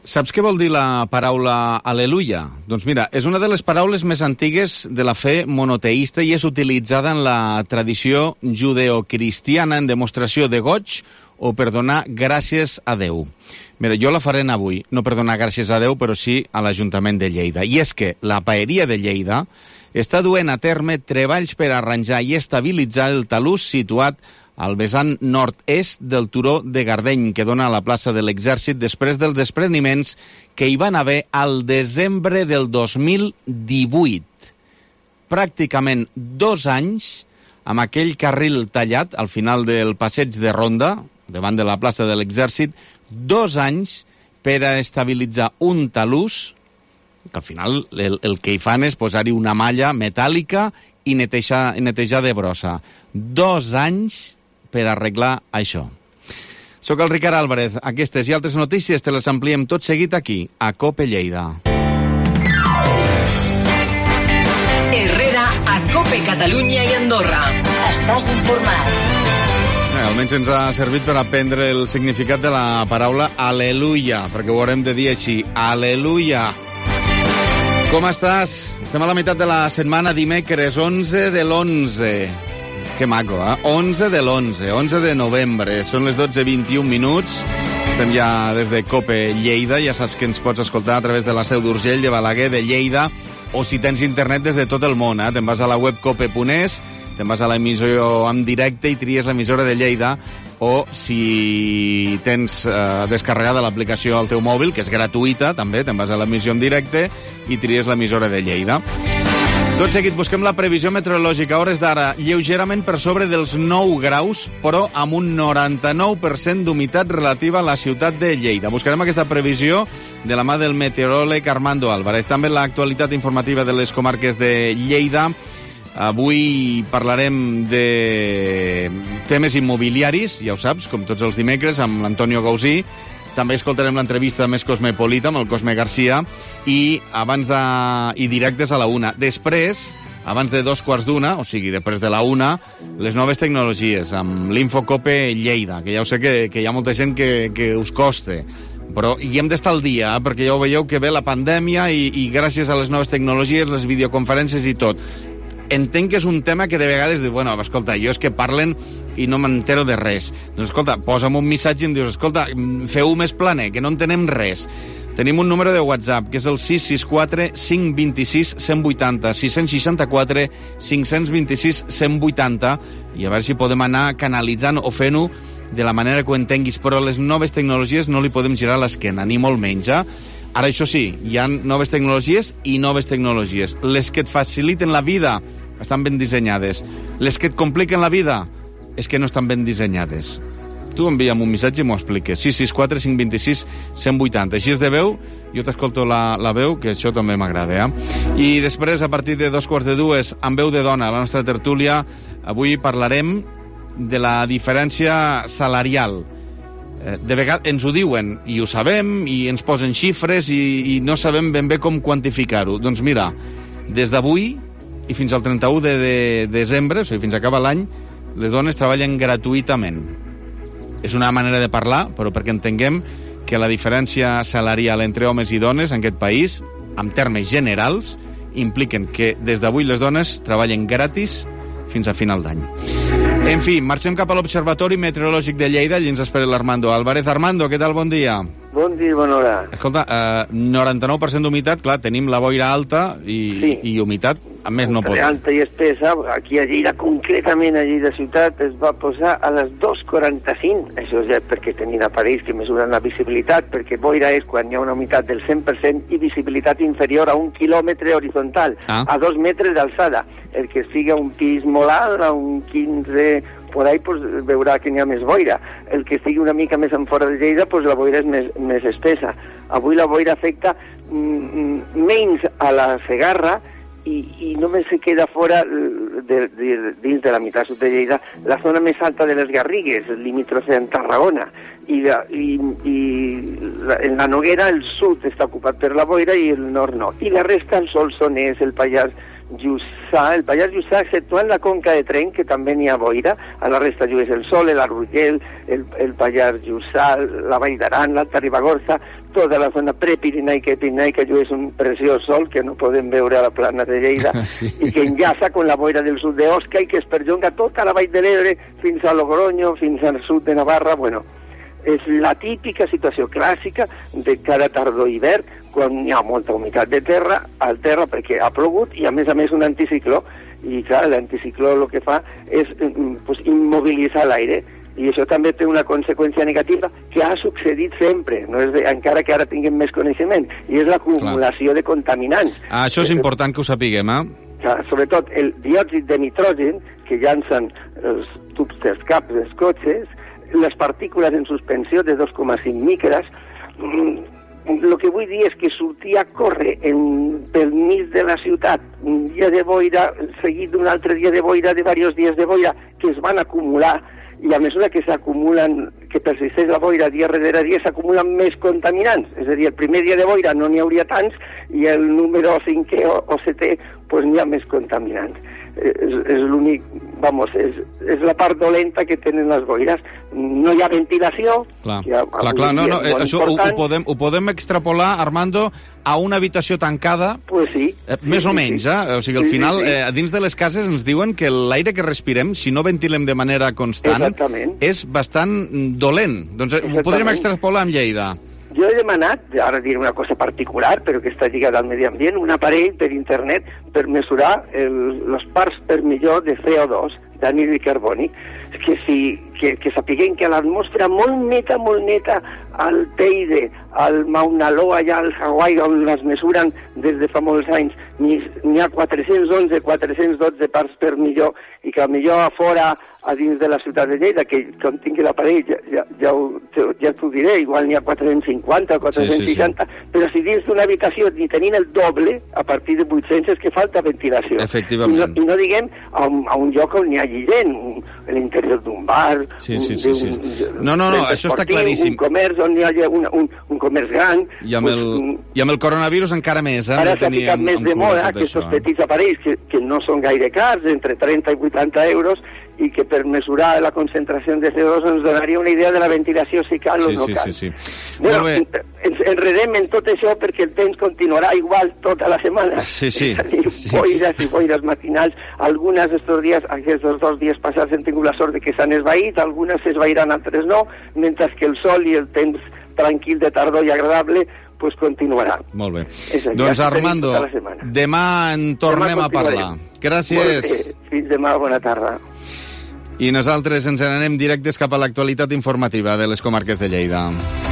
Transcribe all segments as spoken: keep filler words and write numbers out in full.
Saps què vol dir la paraula al·leluia? Doncs mira, és una de les paraules més antigues de la fe monoteista i és utilitzada en la tradició judeocristiana en demostració de goig o per donar gràcies a Déu. Mira, jo la faré avui, no per donar gràcies a Déu, però sí a l'Ajuntament de Lleida. I és que la paeria de Lleida està duent a terme treballs per arranjar i estabilitzar el talús situat al vessant nord-est del turó de Gardeny, que dona a la plaça de l'Exèrcit després dels despreniments que hi van haver al desembre del dos mil divuit. Pràcticament dos anys amb aquell carril tallat al final del passeig de Ronda, davant de la plaça de l'Exèrcit, dos anys per a estabilitzar un talús, que al final el, el que hi fan és posar-hi una malla metàl·lica i netejar, netejar de brossa. Dos anys per arreglar això. Soc el Ricard Álvarez. Aquestes i altres notícies te les ampliem tot seguit aquí, a COPE Lleida. Herrera, a COPE Catalunya i Andorra. Estàs informat. Eh, almenys ens ha servit per aprendre el significat de la paraula al·leluia, perquè ho haurem de dir així, al·leluia. Com estàs? Estem a la meitat de la setmana, dimecres, onze de l'onze. Que maco, eh? onze de l'onze, onze de novembre. Són les dotze vint-i-un minuts. Estem ja des de COPE Lleida. Ja saps que ens pots escoltar a través de la Seu d'Urgell, de Balaguer, de Lleida, o si tens internet des de tot el món. Eh? Te'n vas a la web cope punt es, te'n vas a l'emissió en directe i tries l'emissora de Lleida, o si tens eh, descarregada l'aplicació al teu mòbil, que és gratuïta, també, te'n vas a l'emissió en directe i tries l'emissora de Lleida. Tot seguit busquem la previsió meteorològica. A hores d'ara, lleugerament per sobre dels nou graus, però amb un noranta-nou per cent d'humitat relativa a la ciutat de Lleida. Buscarem aquesta previsió de la mà del meteoròleg Armando Álvarez. També l'actualitat informativa de les comarques de Lleida. Avui parlarem de temes immobiliaris, ja ho saps, com tots els dimecres, amb l'Antonio Gausí. També escoltarem l'entrevista més cosmopolita amb el Cosme Garcia i abans de... i directes a la una. Després, abans de dos quarts d'una, o sigui, després de la una, les noves tecnologies, amb l'Infocope Lleida, que ja ho sé que, que hi ha molta gent que, que us costa, però hi hem d'estar al dia, eh? Perquè ja ho veieu que ve la pandèmia i, i gràcies a les noves tecnologies, les videoconferències i tot. Entenc que és un tema que de vegades dius, bueno, escolta, jo és que parlen i no m'entero de res. Doncs escolta, posa'm un missatge i em dius, escolta, feu-ho més planer, que no entenem res. Tenim un número de WhatsApp, que és el sis sis quatre cinc dos sis un zero vuit zero, sis sis quatre cinc dos sis un zero vuit zero, i a veure si podem anar canalitzant o fent-ho de la manera que ho entenguis, però les noves tecnologies no li podem girar l'esquena, ni molt menys, eh? Ara, això sí, hi ha noves tecnologies i noves tecnologies. Les que et faciliten la vida estan ben dissenyades. Les que et compliquen la vida és que no estan ben dissenyades. Tu envia'm un missatge i m'ho expliques. sis sis quatre cinc dos sis un zero vuit zero. Així és de veu, jo t'escolto la, la veu, que això també m'agrada, eh? I després, a partir de dos quarts de dues, amb veu de dona, a la nostra tertúlia, avui parlarem de la diferència salarial. De vegades ens ho diuen, i ho sabem, i ens posen xifres, i, i no sabem ben bé com quantificar-ho. Doncs mira, des d'avui i fins al trenta-u de, de desembre, o sigui, fins a acabar l'any, les dones treballen gratuïtament. És una manera de parlar, però perquè entenguem que la diferència salarial entre homes i dones en aquest país, en termes generals, impliquen que des d'avui les dones treballen gratis fins a final d'any. En fi, marxem cap a l'Observatori Meteorològic de Lleida, allí ens espera l'Armando Álvarez. Armando, què tal? Bon dia. Bon dia, bona hora. Escolta, eh, noranta-nou per cent d'humitat, clar, tenim la boira alta i, sí. i humitat, a més no pot. Alta i espessa, aquí a Lleida, concretament a Lleida ciutat, es va posar a les dos quaranta-cinc, això és perquè tenien aparells que mesuren la visibilitat, perquè boira és quan hi ha una humitat del cent per cent i visibilitat inferior a un quilòmetre horitzontal, ah. a dos metres d'alçada. El que estigui a un pis molt alt, a un quinze... por ahí pues, veurà que n'hi ha més boira. El que estigui una mica més en fora de Lleida, pues, la boira és més, més espessa. Avui la boira afecta mm, menys a la Segarra i, i només se queda fora de, de, dins de la meitat sud de Lleida la zona més alta de les Garrigues, el limítrofe amb Tarragona. I, la, i, i la, en la Noguera el sud està ocupat per la boira i el nord no. I la resta, el Solsonès, el Pallars Jussà, el Pallars Jussà, exceptuant la Conca de Tremp, que també n'hi ha boira, a la resta llueix el Sol, el Arrullel, el, el Pallars Jussà, la Vall d'Aran, l'Alta Ribagorça, tota la zona prepirinaica i pirinaica llueix un preciós sol que no podem veure a la plana de Lleida sí. I que enllaça amb la boira del sud d'Osca i que es perllonga tota la vall de l'Ebre fins a Logroño, fins al sud de Navarra. Bueno, és la típica situació clàssica de cada tardor i hivern quan hi ha molta humitat de terra al terra perquè ha plogut i a més a més un anticicló i clar, l'anticicló el que fa és pues, immobilitzar l'aire i això també té una conseqüència negativa que ha succeït sempre, no és de, encara que ara tinguem més coneixement, i és l'acumulació de contaminants. Ah, això és important que ho sapiguem, eh? Clar, sobretot el diòxid de nitrogen que llancen els tubs dels caps dels cotxes, les partícules en suspensió de dos coma cinc micres, el que vull dir és que sortir a córrer en, pel mig de la ciutat un dia de boira, seguit d'un altre dia de boira, de diversos dies de boira, que es van acumular, i a mesura que s'acumulen, que persisteix la boira dia rere dia, s'acumulen més contaminants. És a dir, el primer dia de boira no n'hi hauria tants, i el número cinquè o, o setè, pues n'hi ha més contaminants. És, és l'únic, vamos, és, és la part dolenta que tenen les boires. No hi ha ventilació. Clar, ha, clar, clar no, no, eh, això ho, ho, podem, ho podem extrapolar, Armando, a una habitació tancada, pues sí, eh, més sí, o menys, sí. eh? O sigui, al sí, final, sí, sí. Eh, dins de les cases ens diuen que l'aire que respirem, si no ventilem de manera constant, Exactament. és bastant dolent. Doncs ho podríem extrapolar amb Lleida. Jo he demanat, ara diré una cosa particular, però que està lligada al medi ambient, un aparell per internet per mesurar les parts per millor de C O dos, d'anhídrid carbònic, que, si, que, que sapiguem que a l'atmosfera molt neta, molt neta, al Teide, al Mauna Loa, allà al Hawaii, on les mesuren des de fa molts anys, n'hi ha quatre-cents onze, quatre-cents dotze parts per millor, i que millor a fora, a dins de la ciutat de Lleida, que com tingui l'aparell ja, ja, ja, ja t'ho diré, igual n'hi ha quatre-cents cinquanta o quatre-cents seixanta, sí, sí, sí. Però si dins d'una habitació ni tenint el doble, a partir de vuit-cents és que falta ventilació. Efectivament. I no, i no diguem a un, a un lloc on n'hi hagi gent, a l'interior d'un bar, sí, sí, sí, sí. Un, no, no, no, això està claríssim. Un comerç on hi hagi un, un, un comerç gran. I amb, el, un, I amb el coronavirus encara més, eh? Ara s'ha ficat més de moda aquests petits aparells que, que no són gaire cars, entre trenta i vuitanta euros, i que per mesurar la concentració de C O dos ens donaria una idea de la ventilació si cal sí, o no sí, cal. Sí, sí. Bueno, ens enredem en tot això perquè el temps continuarà igual tota la setmana. Sí, sí. sí. Boires i boires matinals. Algunes estos dies, aquests dos dies passats hem tingut la sort de que s'han esvaït, algunes s'esvaïran, altres no, mentre que el sol i el temps tranquil de tardor i agradable pues continuarà. Molt bé. Allà, doncs Armando, demà en tornem demà a parlar. Gràcies. Fins demà, bona tarda. I nosaltres ens n'anem directes cap a l'actualitat informativa de les comarques de Lleida.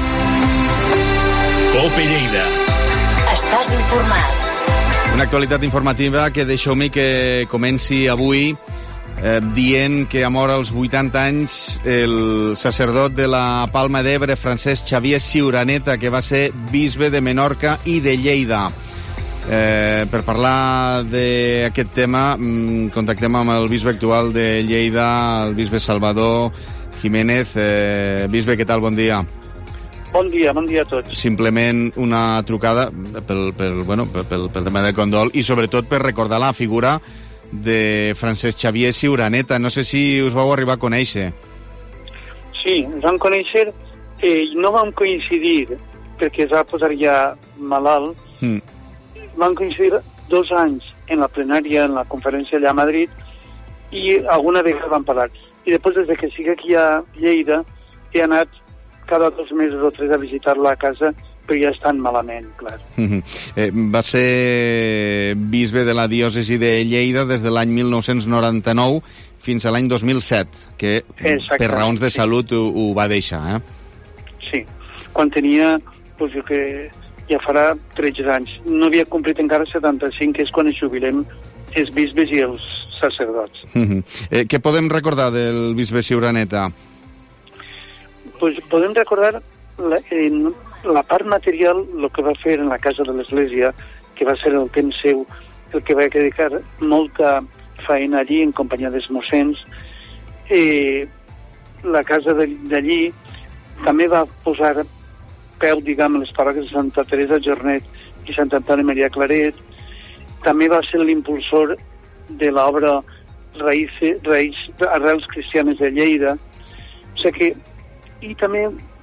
Cope Lleida. Estàs informat. Una actualitat informativa que deixeu-me que comenci avui eh, dient que ha mort als vuitanta anys el sacerdot de la Palma d'Ebre, Francesc Xavier Ciuraneta, que va ser bisbe de Menorca i de Lleida. Eh, per parlar d'aquest tema mm, contactem amb el bisbe actual de Lleida, el bisbe Salvador Jiménez. Eh, bisbe, què tal? Bon dia. Bon dia, bon dia a tots. Simplement una trucada pel, pel, bueno, pel, pel tema del condol i sobretot per recordar la figura de Francesc Xavier Ciuraneta. No sé si us vau arribar a conèixer. Sí, ens vam conèixer eh, i no vam coincidir perquè es va posar ja malalt. Mm. Van coincidir dos anys en la plenària, en la conferència allà a Madrid, i alguna vegada van parlar. I després, des que sigui aquí a Lleida, he anat cada dos mesos o tres a visitar-la a casa, però ja estan malament, clar. Mm-hmm. eh, va ser bisbe de la diòcesi de Lleida des de l'any mil nou-cents noranta-nou fins a l'any dos mil set, que per raons de salut ho, ho va deixar, eh? Sí, quan tenia, doncs jo que... ja farà tretze anys. No havia complit encara setanta-cinc, que és quan ens jubilem els bisbes i els sacerdots. Mm-hmm. eh, què podem recordar del bisbe Ciuraneta? Pues podem recordar la, en la part material, el que va fer en la casa de l'Església, que va ser el temps seu, el que va dedicar molta feina allí en companyia dels mossens. Eh, la casa d'allí també va posar peu, diguem, les parròquies de Santa Teresa Jornet i Sant Antoni Maria Claret. També va ser l'impulsor de l'obra Raïces, Raïs, Arrels Cristianes de Lleida. O sigui que, i també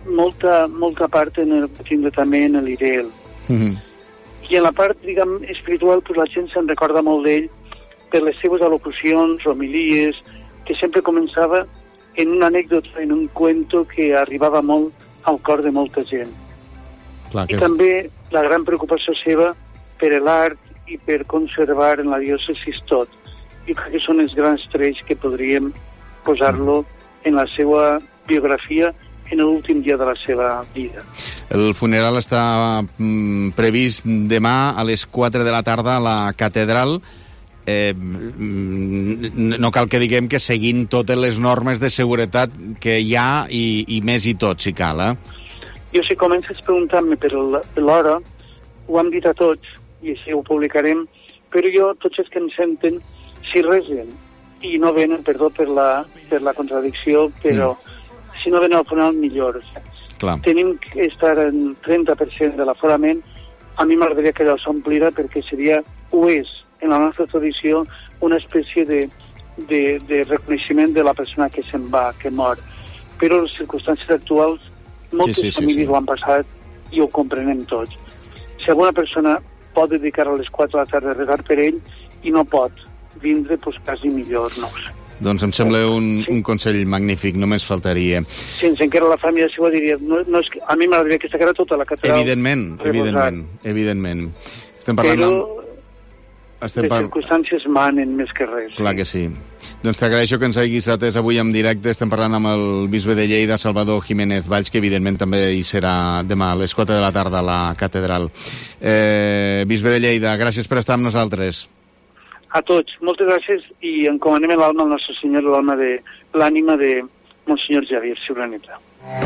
molta, molta part en el, tindre també en l'Ireel. Mm-hmm. I en la part, diguem, espiritual, pues, la gent se'n recorda molt d'ell per les seves al·locucions, homilies, que sempre començava en una anècdota, en un cuento que arribava molt al cor de molta gent. Clar que... I també la gran preocupació seva per l'art i per conservar en la diòcesis tot. Jo crec que són els grans trets que podríem posar-lo en la seva biografia en l'últim dia de la seva vida. El funeral està mm, previst demà a les quatre de la tarda a la catedral. Eh, no cal que diguem que seguint totes les normes de seguretat que hi ha i, i més i tot, si cal, eh? Jo, si comences preguntant-me per l'hora, ho hem dit a tots, i així ho publicarem, però jo, tots els que em senten, si resen i no venen, perdó per la, per la contradicció, però mm. si no venen al funeral, millor. Clar. Tenim que estar en trenta per cent de l'aforament. A mi m'agradaria que allò s'omplira perquè seria, ho és, en la nostra tradició, una espècie de, de, de reconeixement de la persona que se'n va, que mor. Però les circumstàncies actuals, moltes sí, sí, famílies sí, sí. ho han passat i ho comprenem tots. Si alguna persona pot dedicar a les quatre de la tarda a rezar per ell i no pot vindre, doncs quasi millor, no ho sé. Doncs em sembla un, sí. un consell magnífic, només faltaria. Si ens encara la família s'ho diria, no, no és que, a mi m'agradaria que s'agrada tota la catedral. Evidentment, evidentment, evidentment. Estem parlant Però amb... Estem les par... circumstàncies manen més que res. Clar que sí. Doncs t'agraeixo que ens hagis atès avui en directe. Estem parlant amb el bisbe de Lleida, Salvador Jiménez Valls, que evidentment també hi serà demà a les quatre de la tarda a la catedral. Eh, bisbe de Lleida, gràcies per estar amb nosaltres. A tots, moltes gràcies i encomanem l'alma al nostre senyor, l'alma de l'ànima de Monsenyor Javier Ciuraneta.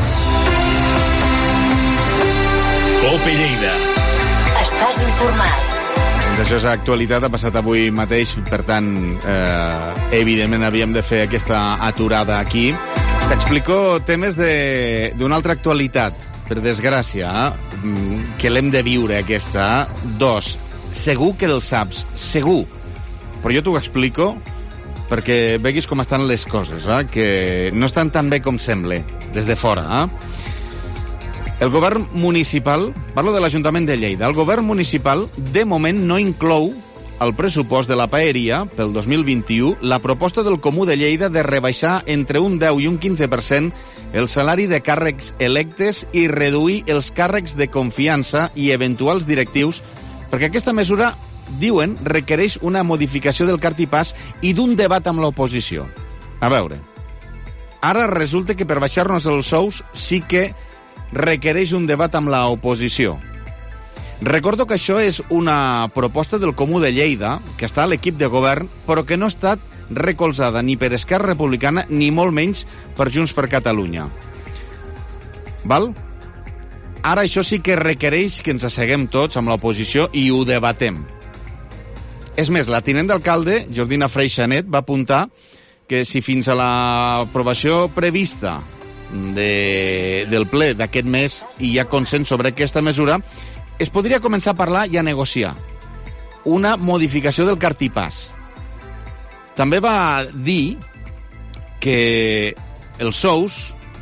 Cope Lleida. Estàs informat. Doncs això és actualitat, ha passat avui mateix, per tant, eh, evidentment havíem de fer aquesta aturada aquí. T'explico temes d'una altra actualitat, per desgràcia, eh, que l'hem de viure, aquesta. Dos, segur que el saps, segur. Però jo t'ho explico perquè veguis com estan les coses, eh, que no estan tan bé com sembla, des de fora, eh? El govern municipal, parlo de l'Ajuntament de Lleida, el govern municipal de moment no inclou al pressupost de la paeria pel dos mil vint-i-u la proposta del Comú de Lleida de rebaixar entre un deu i un quinze per cent el salari de càrrecs electes i reduir els càrrecs de confiança i eventuals directius, perquè aquesta mesura, diuen, requereix una modificació del cartipàs i d'un debat amb l'oposició. A veure, ara resulta que per baixar-nos els sous sí que requereix un debat amb l'oposició. Recordo que això és una proposta del Comú de Lleida, que està a l'equip de govern, però que no ha estat recolzada ni per Esquerra Republicana ni molt menys per Junts per Catalunya. Val? Ara això sí que requereix que ens asseguem tots amb l'oposició i ho debatem. És més, la tinent d'alcalde, Jordina Freixanet, va apuntar que si fins a l'aprovació prevista de, del ple d'aquest mes i hi ha consens sobre aquesta mesura, es podria començar a parlar i a negociar una modificació del cartipàs. També va dir que els sous,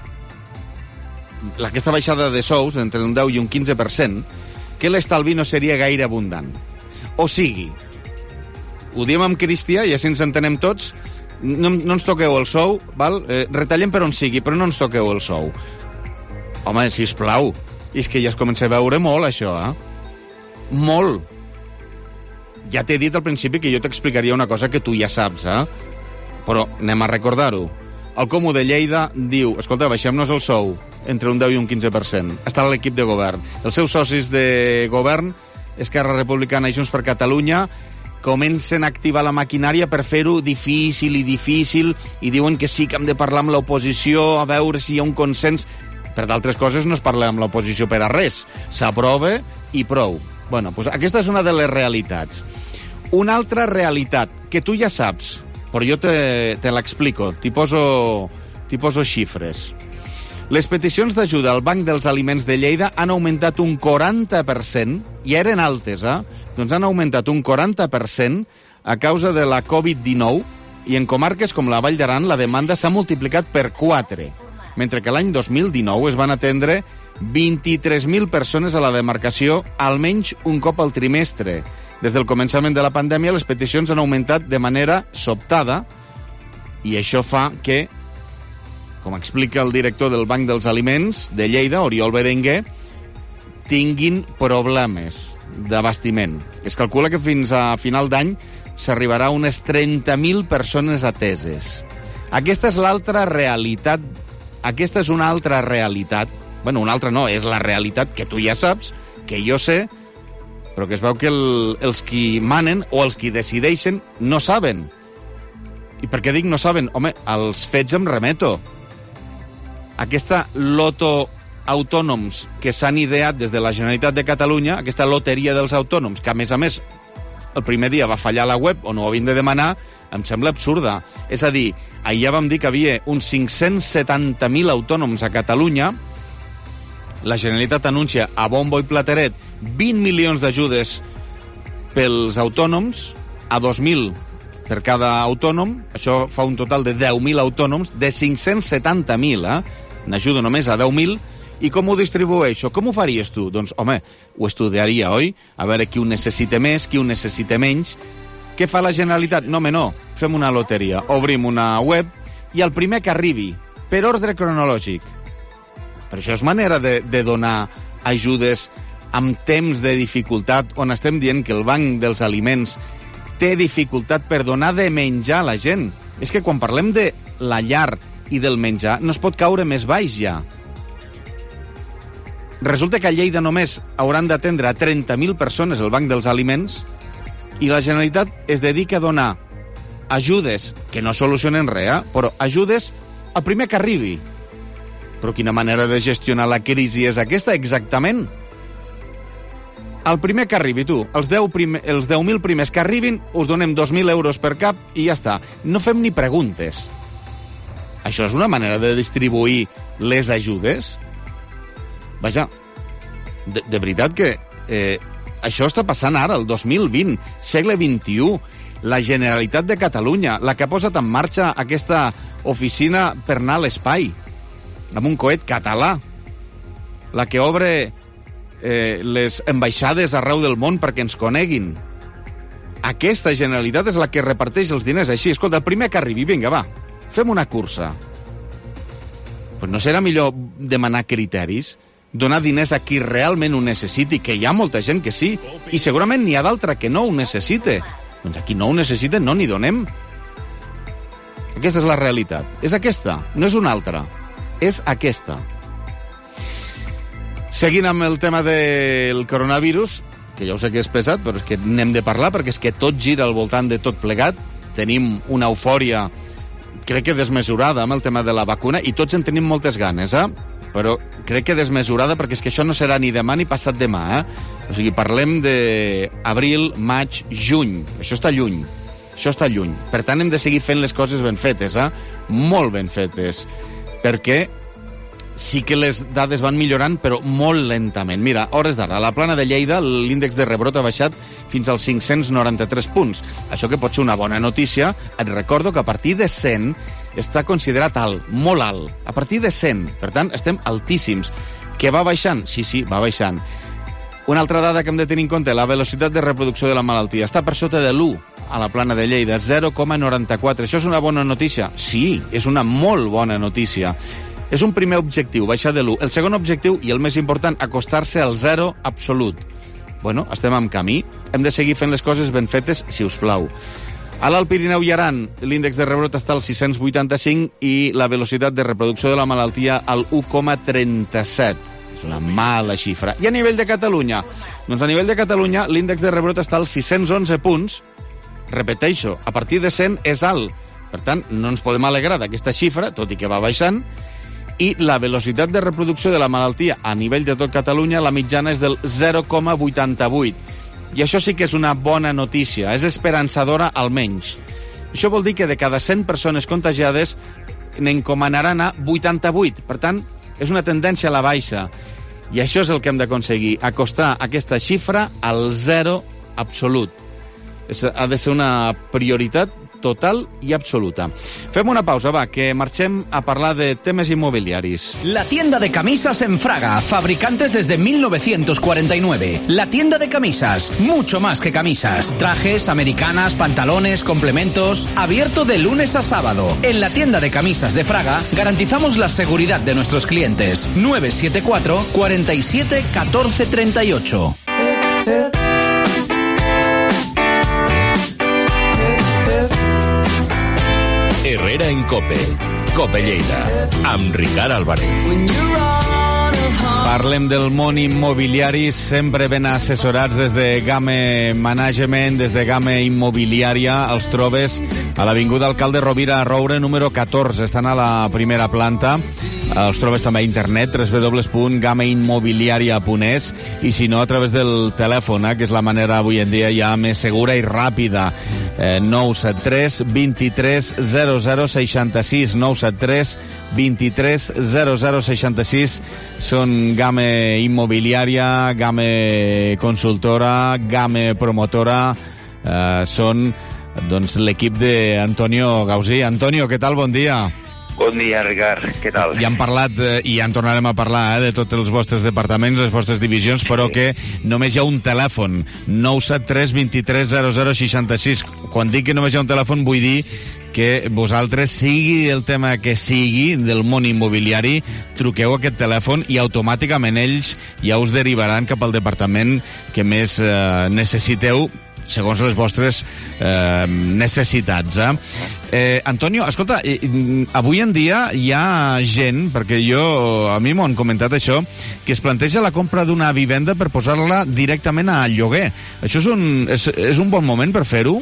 aquesta baixada de sous entre un deu i un quinze per cent, que l'estalvi no seria gaire abundant. O sigui, ho diem amb cristià i així ens entenem tots, no, no ens toqueu el sou, val? Eh, retallem per on sigui, però no ens toqueu el sou. Home, sisplau, i és que ja es comença a veure molt, això, eh? Molt. Ja t'he dit al principi que jo t'explicaria una cosa que tu ja saps, eh? Però anem a recordar-ho. El Comú de Lleida diu, escolta, baixem-nos el sou entre un deu i un quinze per cent. Està a l'equip de govern. Els seus socis de govern, Esquerra Republicana i Junts per Catalunya, comencen a activar la maquinària per fer-ho difícil i difícil i diuen que sí que hem de parlar amb l'oposició a veure si hi ha un consens. Per d'altres coses no es parla amb l'oposició per a res. S'aprova i prou. Bueno, doncs aquesta és una de les realitats. Una altra realitat que tu ja saps, però jo te, te l'explico, t'hi poso, t'hi poso xifres. Les peticions d'ajuda al Banc dels Aliments de Lleida han augmentat un quaranta per cent, i eren altes, eh? Doncs han augmentat un quaranta per cent a causa de la covid dinou, i en comarques com la Vall d'Aran la demanda s'ha multiplicat per quatre. mentre que l'any dos mil dinou es van atendre vint-i-tres mil persones a la demarcació almenys un cop al trimestre. Des del començament de la pandèmia, les peticions han augmentat de manera sobtada i això fa que, com explica el director del Banc dels Aliments de Lleida, Oriol Berenguer, tinguin problemes d'abastiment. Es calcula que fins a final d'any s'arribarà a unes trenta mil persones ateses. Aquesta és l'altra realitat. Aquesta és una altra realitat. Bueno, una altra no, és la realitat que tu ja saps, que jo sé, però que es veu que el, els qui manen o els qui decideixen no saben. I per què dic no saben? Home, als fets em remeto. Aquesta loto autònoms que s'han ideat des de la Generalitat de Catalunya, aquesta loteria dels autònoms, que a més a més el primer dia va fallar la web on ho havien de demanar, em sembla absurda. És a dir, ahir ja vam dir que havia uns cinc-cents setanta mil autònoms a Catalunya. La Generalitat anuncia a bombo i plateret vint milions d'ajudes pels autònoms, a dos mil per cada autònom. Això fa un total de deu mil autònoms, de cinc-cents setanta mil, eh? N'ajudo només a deu mil. I com ho distribueixo? Com ho faries tu? Doncs, home, ho estudiaria, oi? A veure qui ho necessita més, qui ho necessita menys. Què fa la Generalitat? No, home, no. Fem una loteria. Obrim una web i el primer que arribi, per ordre cronològic. Per això és manera de, de donar ajudes amb temps de dificultat, on estem dient que el Banc dels Aliments té dificultat per donar de menjar a la gent. És que quan parlem de la llar i del menjar, no es pot caure més baix ja. Resulta que a Lleida només hauran d'atendre a trenta mil persones el Banc dels Aliments i la Generalitat es dedica a donar ajudes, que no solucionen res, eh? Però ajudes al primer que arribi. Però quina manera de gestionar la crisi és aquesta, exactament? El primer que arribi, tu. Els deu prime, els deu mil primers que arribin, us donem dos mil euros per cap i ja està. No fem ni preguntes. Això és una manera de distribuir les ajudes? Vaja, de, de veritat que eh, això està passant ara, el dos mil vint, segle vint-i-u. La Generalitat de Catalunya, la que ha posat en marxa aquesta oficina per anar a l'espai, amb un coet català, la que obre eh, les ambaixades arreu del món perquè ens coneguin. Aquesta Generalitat és la que reparteix els diners així. Escolta, el primer que arribi, vinga, va, fem una cursa. Pues no serà millor demanar criteris? Donar diners a qui realment ho necessiti, que hi ha molta gent que sí, i segurament n'hi ha d'altra que no ho necessite. Doncs a qui no ho necessita no n'hi donem. Aquesta és la realitat. És aquesta, no és una altra. És aquesta. Seguint amb el tema del coronavirus, que ja ho sé que és pesat, però és que n'hem de parlar, perquè és que tot gira al voltant de tot plegat. Tenim una eufòria, crec que desmesurada, amb el tema de la vacuna, i tots en tenim moltes ganes, eh? Però crec que desmesurada, perquè és que això no serà ni demà ni passat demà, eh? O sigui, parlem d'abril, maig, juny. Això està lluny. Això està lluny. Per tant, hem de seguir fent les coses ben fetes, eh? Molt ben fetes. Perquè sí que les dades van millorant, però molt lentament. Mira, a hores d'ara, a la Plana de Lleida, l'índex de rebrot ha baixat fins als cinc-cents noranta-tres punts. Això que pot ser una bona notícia. Et recordo que a partir de cent està considerat alt, molt alt. A partir de cent. Per tant, estem altíssims. Que va baixant? Sí, sí, va baixant. Una altra dada que hem de tenir en compte, la velocitat de reproducció de la malaltia. Està per sota de l'u a la Plana de Lleida, zero coma noranta-quatre. Això és una bona notícia? Sí, és una molt bona notícia. És un primer objectiu, baixar de l'u. El segon objectiu, i el més important, acostar-se al zero absolut. Bueno, estem en camí. Hem de seguir fent les coses ben fetes, si us plau. A l'Alt Pirineu i Aran, l'índex de rebrot està al sis-cents vuitanta-cinc i la velocitat de reproducció de la malaltia al u coma trenta-set. És una mala xifra. I a nivell de Catalunya? Doncs a nivell de Catalunya l'índex de rebrot està als sis-cents onze punts. Repeteixo, a partir de cent és alt. Per tant, no ens podem alegrar d'aquesta xifra, tot i que va baixant. I la velocitat de reproducció de la malaltia a nivell de tot Catalunya, la mitjana és del zero coma vuitanta-vuit. I això sí que és una bona notícia, és esperançadora almenys. Això vol dir que de cada cent persones contagiades n'encomanaran a vuitanta-vuit. Per tant, és una tendència a la baixa. I això és el que hem d'aconseguir, acostar aquesta xifra al zero absolut. És, ha de ser una prioritat total i absoluta. Fem una pausa, va, que marxem a parlar de temes immobiliaris. La tienda de camisas en Fraga, fabricantes desde mil novecientos cuarenta y nueve. La tienda de camisas, mucho más que camisas. Trajes, americanas, pantalones, complementos. Abierto de lunes a sábado. En la tienda de camisas de Fraga garantizamos la seguridad de nuestros clientes. nueve siete cuatro, cuarenta y siete, catorce treinta y ocho. Herrera en Cope. Cope Lleida. Amb Ricard Álvarez. Parlem del món immobiliari, sempre ben assessorats des de Game Management, des de Game Immobiliària. Els trobes a l'Avinguda Alcalde Rovira a Roure, número catorze. Estan a la primera planta. Els trobes també a internet, w w w punt game immobiliaria punt es, i si no, a través del telèfon, eh, que és la manera avui en dia ja més segura i ràpida. Eh, nou set tres, vint-i-tres, zero zero, seixanta-sis, nou set tres, vint-i-tres, zero zero, seixanta-sis. Són Game Immobiliària, Game Consultora, Game Promotora. Eh, són doncs, l'equip d'Antonio Gausí. Antonio, què tal? Bon dia. Bon dia, Ricard. Què tal? Ja hem parlat, eh, i ja en tornarem a parlar, eh, de tots els vostres departaments, les vostres divisions, però que només hi ha un telèfon, nou set tres, vint-i-tres, zero zero, seixanta-sis. Quan dic que només hi ha un telèfon, vull dir que vosaltres, sigui el tema que sigui del món immobiliari, truqueu a aquest telèfon i automàticament ells ja us derivaran cap al departament que més eh, necessiteu segons les vostres eh, necessitats. Eh? Eh, Antonio, escolta, eh, avui en dia hi ha gent, perquè jo, a mi m'ho han comentat això, que es planteja la compra d'una vivenda per posar-la directament a lloguer. Això és un, és, és un bon moment per fer-ho?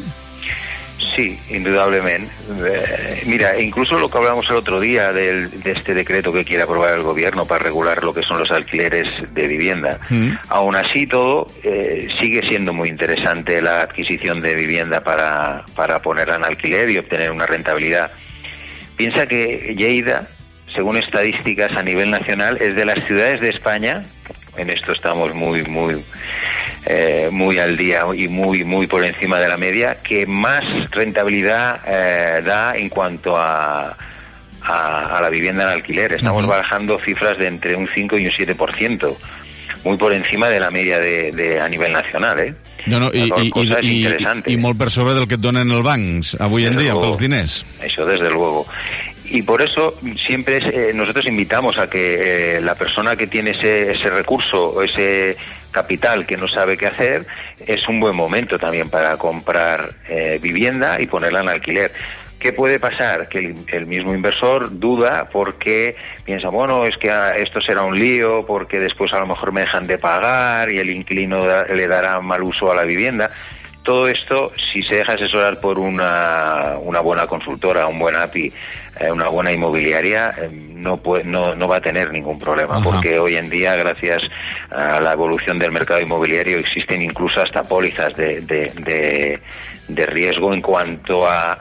Sí, indudablemente. Eh, mira, incluso lo que hablamos el otro día del, de este decreto que quiere aprobar el gobierno para regular lo que son los alquileres de vivienda, mm. aún así todo eh, sigue siendo muy interesante la adquisición de vivienda para, para ponerla en alquiler y obtener una rentabilidad. Piensa que Lleida, según estadísticas a nivel nacional, es de las ciudades de España, en esto estamos muy, muy... Eh, muy al día y muy muy por encima de la media, que más rentabilidad eh, da en cuanto a, a, a la vivienda en alquiler. Estamos uh-huh. barajando cifras de entre un cinco y un siete por ciento, muy por encima de la media de, de a nivel nacional, ¿eh? No, no, i, i, i, i, i molt per sobre del que et donen els bancs avui en dia, pels diners. Eso, desde luego. Y por eso siempre es, eh, nosotros invitamos a que eh, la persona que tiene ese, ese recurso o ese capital que no sabe qué hacer, es un buen momento también para comprar eh, vivienda y ponerla en alquiler. ¿Qué puede pasar? Que el, el mismo inversor duda porque piensa, bueno, es que esto será un lío, porque después a lo mejor me dejan de pagar y el inquilino da, le dará mal uso a la vivienda. Todo esto, si se deja asesorar por una, una buena consultora, un buen A P I, eh, una buena inmobiliaria, eh, no, puede, no, no va a tener ningún problema. Ajá. Porque hoy en día, gracias a la evolución del mercado inmobiliario, existen incluso hasta pólizas de, de, de, de riesgo en cuanto a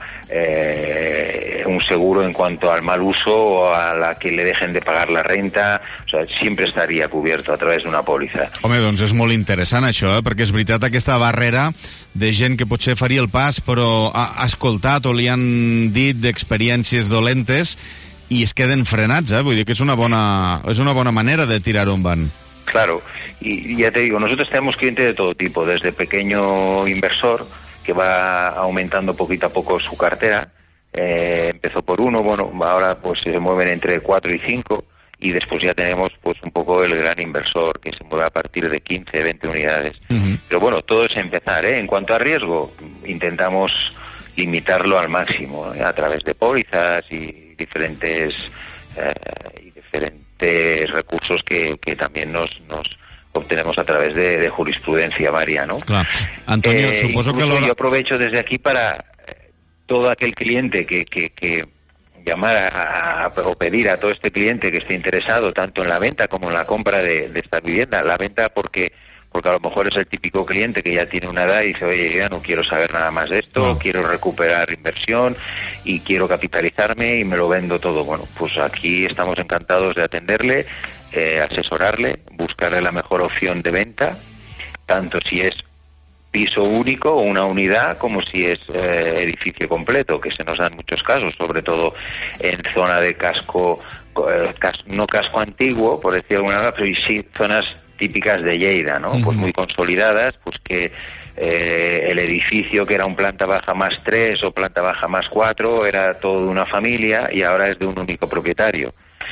eh, un seguro en cuanto al mal uso o a la que le dejen de pagar la renta. O sea, siempre estaria cubierto a través d'una pòlissa. Home, doncs és molt interessant això, eh? Perquè és veritat aquesta barrera de gent que potser faria el pas però ha escoltat o li han dit d'experiències dolentes i es queden frenats, eh? Vull dir que és una bona, és una bona manera de tirar on van. Claro, y ya te digo, nosotros tenemos clientes de todo tipo, desde pequeño inversor que va aumentando poquito a poco su cartera, eh, empezó por uno, bueno, ahora pues se mueven entre cuatro y cinco, y después ya tenemos pues un poco el gran inversor que se mueve a partir de quince, veinte unidades. Uh-huh. Pero bueno, todo es empezar, ¿eh? En cuanto a riesgo, intentamos limitarlo al máximo, ¿eh? A través de pólizas y diferentes eh, y diferentes recursos que, que también nos, nos obtenemos a través de, de jurisprudencia varia, ¿no? Claro. Antonio, eh, suposo que lo... yo aprovecho desde aquí para todo aquel cliente que, que, que llamar a, a, o pedir a todo este cliente que esté interesado tanto en la venta como en la compra de, de esta vivienda. La venta porque porque a lo mejor es el típico cliente que ya tiene una edad y dice, oye, ya no quiero saber nada más de esto, no. quiero recuperar inversión y quiero capitalizarme y me lo vendo todo. Bueno, pues aquí estamos encantados de atenderle, eh, asesorarle, buscarle la mejor opción de venta, tanto si es piso único o una unidad como si es eh, edificio completo, que se nos da en muchos casos, sobre todo en zona de casco, eh, cas, no casco antiguo, por decir alguna manera, pero sí zonas típicas de Lleida, ¿no? Uh-huh. Pues muy consolidadas, pues que eh, el edificio que era un planta baja más tres o planta baja más cuatro era todo de una familia y ahora es de un único propietario.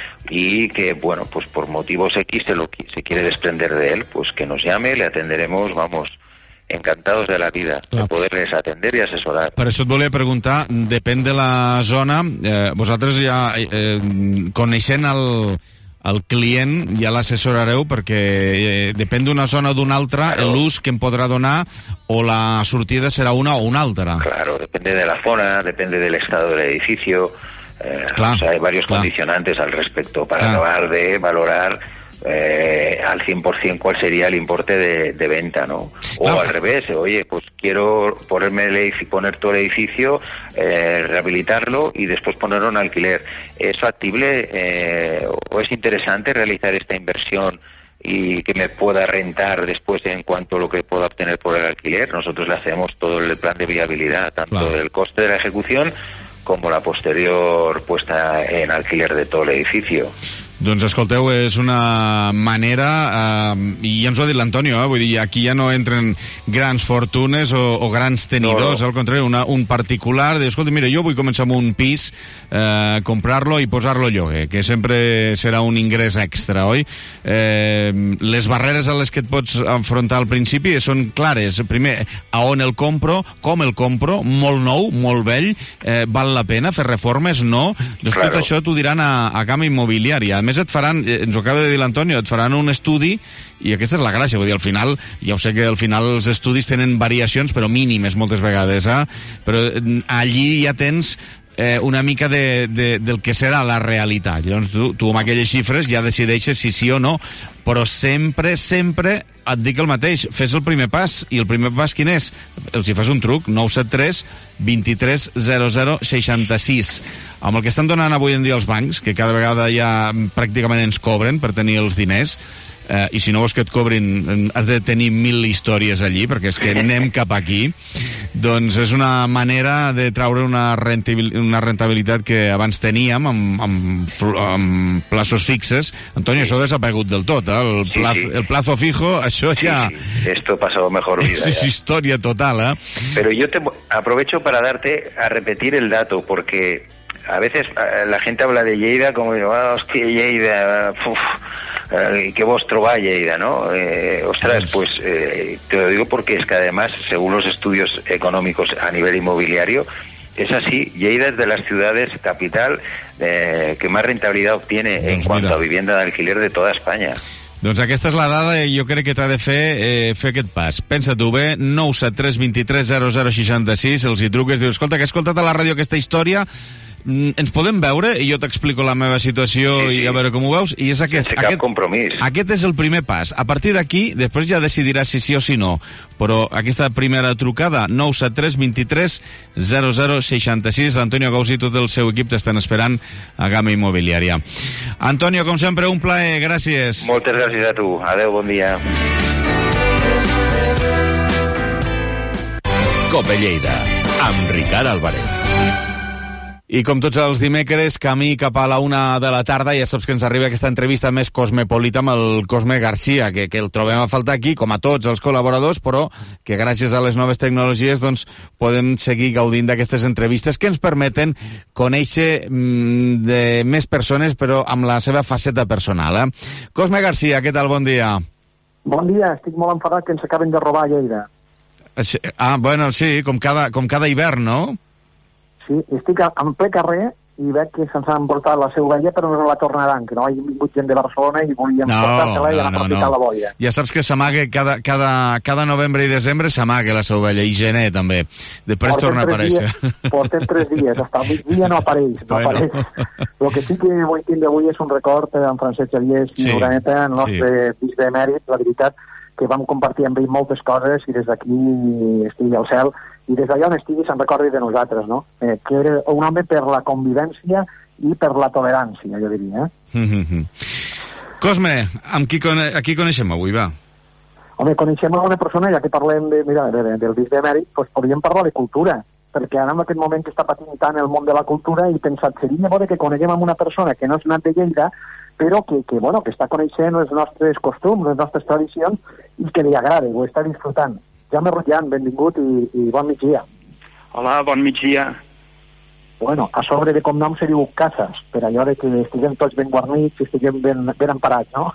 Y que, bueno, pues por motivos X se, lo, se quiere desprender de él, pues que nos llame, le atenderemos, vamos, encantados de la vida, clar, de poder-les atender i assessorar. Per això et volia preguntar, depèn de la zona, eh, vosaltres ja, eh, coneixent el, el client, ja l'assessorareu, perquè eh, depèn d'una zona o d'una altra, claro, l'ús que em podrà donar o la sortida serà una o una altra. Claro, depende de la zona, depende del estado del edificio. Eh, claro, o sea, hay varios claro. condicionantes al respecto para claro. acabar de valorar eh, al cien por ciento cuál sería el importe de, de venta, ¿no? O claro. al revés, oye, pues quiero ponerme el edificio, poner todo el edificio, eh, rehabilitarlo y después ponerlo en alquiler. ¿Es factible eh, o es interesante realizar esta inversión y que me pueda rentar después en cuanto a lo que pueda obtener por el alquiler? Nosotros le hacemos todo el plan de viabilidad, tanto claro. el coste de la ejecución como la posterior puesta en alquiler de todo el edificio. Doncs escolteu, és una manera, eh, i ja ens ho ha dit l'Antonio, eh, vull dir, aquí ja no entren grans fortunes o, o grans tenidors, no, no. al contrari, una, un particular, de, escolta, mira, jo vull començar amb un pis, eh, comprar-lo i posar-lo a lloguer, que sempre serà un ingrés extra, oi? Eh, les barreres a les que et pots enfrontar al principi són clares. Primer, a on el compro, com el compro, molt nou, molt vell, eh, val la pena fer reformes? No? Doncs claro. Tot això t'ho diran a, a Gamma Immobiliària. A més et faran, ens ho acaba de dir l'Antonio, et faran un estudi, i aquesta és la gràcia, vull dir, al final, ja ho sé que al final els estudis tenen variacions, però mínimes moltes vegades, eh? Però allí ja tens eh, una mica de, de, del que serà la realitat. Llavors tu, tu amb aquelles xifres ja decideixes si sí o no, però sempre, sempre et dic el mateix, fes el primer pas, i el primer pas quin és? Els hi fas un truc, nou set tres, vint tres, zero zero, seixanta-sis. Amb el que estan donant avui en dia els bancs, que cada vegada ja pràcticament ens cobren per tenir els diners, eh, i si no vols que et cobrin has de tenir mil històries allí, perquè és que anem cap aquí, doncs és una manera de traure una, una rentabilitat que abans teníem amb, amb, amb plaços fixes. Antonio, sí. Això ha desaparegut del tot, eh? el, sí, plazo, sí. el plazo fijo, això sí, ja... Sí. Esto pasó mejor vida. Es ya. Historia total, ¿eh? Pero yo te aprovecho para darte a repetir el dato, porque a veces la gente habla de Lleida como, oh, es que Lleida, uf, eh, que vos trobá Lleida, ¿no? Eh, ostras, pues eh, te lo digo porque es que además, según los estudios económicos a nivel inmobiliario, es así, Lleida es de las ciudades capital eh, que más rentabilidad obtiene doncs en mira. Cuanto a vivienda de alquiler de toda España. Doncs aquesta és la dada i jo crec que t'ha de fer eh, fer aquest pas. Pensa-t'ho bé, nou set tres, vint tres, zero zero, seixanta-sis, els hi truques, dius, escolta, que he escoltat a la ràdio aquesta història, ens podem veure i jo t'explico la meva situació sí, sí. i a veure com ho veus, i és aquest, Sense aquest, cap compromís. Aquest és el primer pas. A partir d'aquí, després ja decidiràs si sí o si no, però aquesta primera trucada, nou set tres, vint tres, zero zero, seixanta-sis, l'Antonio Gauss i tot el seu equip t'estan esperant a Gamma Immobiliària. Antonio, com sempre, un plaer, gràcies. Moltes gràcies a tu, adeu, bon dia. Cope Lleida, amb Ricard Álvarez. I com tots els dimecres, camí cap a la una de la tarda, ja saps que ens arriba aquesta entrevista més cosmopolita amb el Cosme Garcia, que, que el trobem a faltar aquí, com a tots els col·laboradors, però que gràcies a les noves tecnologies doncs, podem seguir gaudint d'aquestes entrevistes que ens permeten conèixer mm, de més persones, però amb la seva faceta personal. Eh? Cosme Garcia, què tal? Bon dia. Bon dia, estic molt enfadat que ens acaben de robar a Lleida. Ah, bueno, sí, com cada, com cada hivern, no? Sí, estic en ple carrer i veig que se'ns han portat la seva ovella però no la tornaran, que no ha vingut gent de Barcelona i volíem no, portar-se-la i anar no, a picar no. la boia. Ja saps que s'amaga cada, cada, cada novembre i desembre s'amaga la seva ovella, i gener també. Després portem torna a aparèixer. Dies, portem tres dies, hasta el migdia no apareix. No bueno. apareix. El que sí que vull tindre avui és un record en Francesc Xavier i sí, Uraneta, el nostre sí. bisbe emèrit, la veritat, que vam compartir amb ell moltes coses i des d'aquí estigui al cel i des d'allà on estigui se'n recordi de nosaltres, no? Eh, que era un home per la convivència i per la tolerància, jo diria. Eh? Mm-hmm. Cosme, amb qui, a qui coneixem avui, va? Home, coneixem una persona, ja que parlem de, mira, de, de, del bisbe emèrit, doncs podríem parlar de cultura, perquè ara en aquest moment que està patint tant el món de la cultura he pensat, seria bo que coneguem amb una persona que no és nat de Lleida, però que, que, bueno, que està coneixent els nostres costums, les nostres tradicions, i que li agrada, ho està disfrutant. Jaume Rutllan, benvingut i, i bon migdia. Hola, bon migdia. Bueno, a sobre de cognom se diu Casas, per allò de que estiguem tots ben guarnits i estiguem ben, ben emparats, no?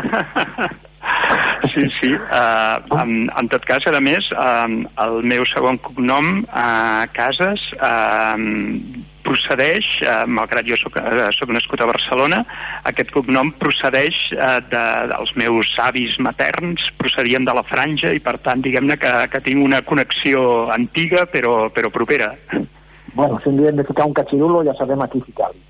Sí, sí. Uh, en, en tot cas, a més, uh, el meu segon cognom, uh, Casas, uh, procedeix, uh, malgrat jo soc, uh, soc nascut a Barcelona, aquest cognom procedeix uh, de, dels meus avis materns, procedien de la Franja i, per tant, diguem-ne que, que tinc una connexió antiga però, però propera. Bueno, si hem de ficar un catxirulo ja sabem a qui ficar-li.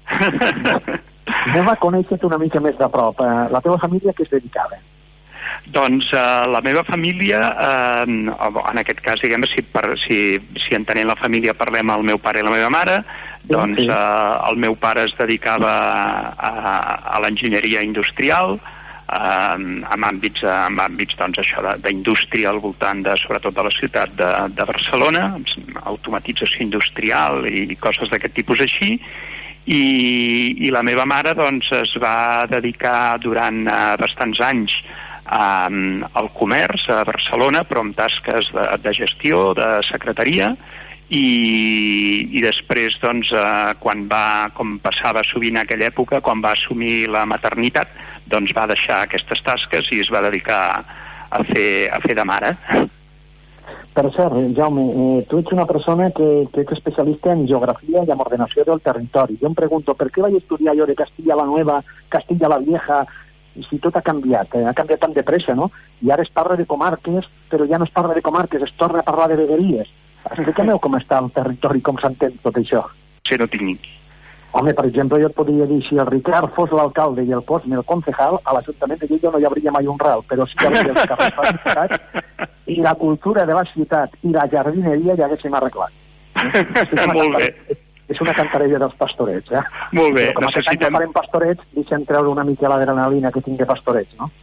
Anem a conèixer-te una mica més de prop. Uh, la teva família què es dedicava? Doncs uh, la meva família, uh, en aquest cas, diguem, si, per, si, si entenent la família parlem el meu pare i la meva mare, doncs uh, el meu pare es dedicava a, a l'enginyeria industrial, uh, amb àmbits, amb àmbits doncs, això d'indústria al voltant, de, sobretot de la ciutat de, de Barcelona, automatització industrial i coses d'aquest tipus així, i, i la meva mare doncs, es va dedicar durant uh, bastants anys Um, al comerç a Barcelona, però amb tasques de, de gestió, de secretaria, i, i després, doncs, uh, quan va, com passava sovint en aquella època, quan va assumir la maternitat, doncs va deixar aquestes tasques i es va dedicar a fer, a fer de mare. Per cert, Jaume, eh, tu ets una persona que, que ets especialista en geografia i en ordenació del territori. Jo em pregunto, per què vaig estudiar jo de Castilla la Nueva, Castilla la Vieja, i si tot ha canviat, eh? ha canviat tan de pressa, no? I ara es parla de comarques, però ja no es parla de comarques, es torna a parlar de vegueries. Expliqueu com està el territori, com s'entén tot això. Sí, no tinc ni. Home, per exemple, jo et podria dir, si el Ricard fos l'alcalde i el Cosme el concejal, a l'Ajuntament de Lleida no hi hauria mai un ral, però sí que hi hauria els carrers pavimentats, i la cultura de la ciutat i la jardineria ja haguéssim arreglat. Eh? Molt bé. És una cantarella dels pastorets, eh? Molt bé. Però com necessitem... aquest any farem pastorets, deixem treure una mica l'adrenalina que tinc de pastorets, no?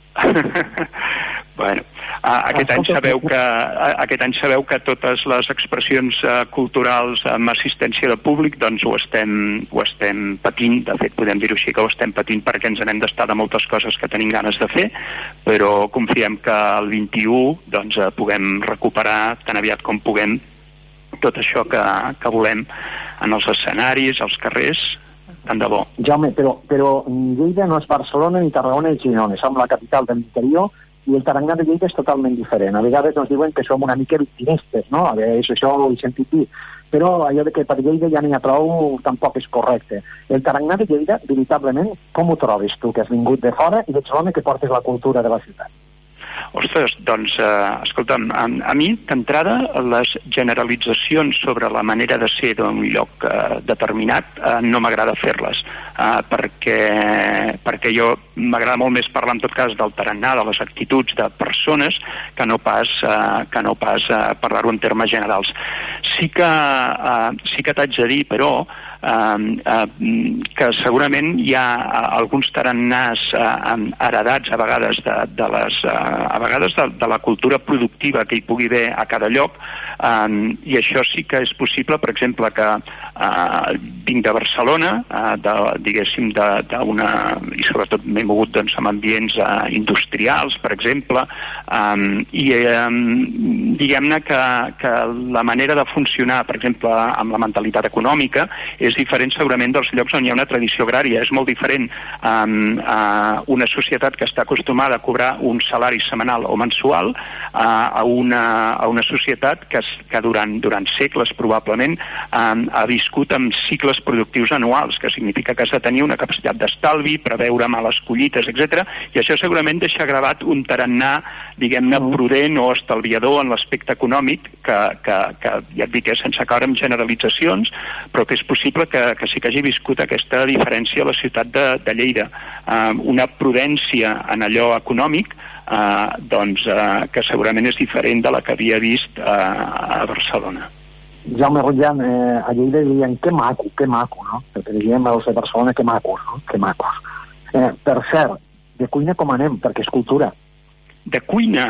Bueno, uh, aquest any sabeu que uh, aquest any sabeu que totes les expressions uh, culturals amb assistència de públic doncs ho estem, ho estem patint, de fet podem dir-ho així que ho estem patint perquè ens n'hem d'estar de moltes coses que tenim ganes de fer, però confiem que el vint-i-u doncs uh, puguem recuperar tan aviat com puguem tot això que, que volem en els escenaris, als carrers, tant de bo. Jaume, però, però Lleida no és Barcelona ni Tarragona ni Girona, som la capital de l'interior i el tarannà de Lleida és totalment diferent. A vegades ens diuen que som una mica victimistes, no? A veure, això ho he sentit dir. Però allò de que per Lleida ja n'hi ha prou tampoc és correcte. El tarannà de Lleida, veritablement, com ho trobes tu, que has vingut de fora i ets l'home que portes la cultura de la ciutat? Ostres, doncs, eh, escolta'm, a, a mi, d'entrada, les generalitzacions sobre la manera de ser d'un lloc eh, determinat eh, no m'agrada fer-les, eh, perquè, perquè jo m'agrada molt més parlar, en tot cas, del tarannà, de les actituds de persones, que no pas, eh, que no pas eh, parlar-ho en termes generals. Sí que, eh, sí que t'haig de dir, però, Uh, uh, que segurament hi ha uh, alguns tarannàs uh, heredats a vegades de, de les uh, a vegades de, de la cultura productiva que hi pugui haver a cada lloc, um, i això sí que és possible. Per exemple, que uh, vinc de Barcelona, uh, de, diguéssim d'una, i sobretot m'he mogut doncs, amb ambients uh, industrials, per exemple, um, i um, diguem-ne que, que la manera de funcionar, per exemple, amb la mentalitat econòmica és diferent segurament dels llocs on hi ha una tradició agrària. És molt diferent um, a una societat que està acostumada a cobrar un salari setmanal o mensual uh, a, una, a una societat que, que durant, durant segles probablement um, ha viscut amb cicles productius anuals, que significa que has de tenir una capacitat d'estalvi, preveure males collites, etcètera. I això segurament deixa gravat un tarannà, diguem-ne, prudent o estalviador en l'aspecte econòmic, que, que, que ja et dic, sense caure en generalitzacions, però que és possible que, que sí que hagi viscut aquesta diferència a la ciutat de, de Lleida. Uh, una prudència en allò econòmic uh, doncs, uh, que segurament és diferent de la que havia vist uh, a Barcelona. Jaume Rutllan, eh, a Lleida diuen que maco, que maco, no? Perquè diem els de Barcelona que macos, no? Que macos. Eh, per cert, de cuina com anem? Perquè és cultura. De cuina?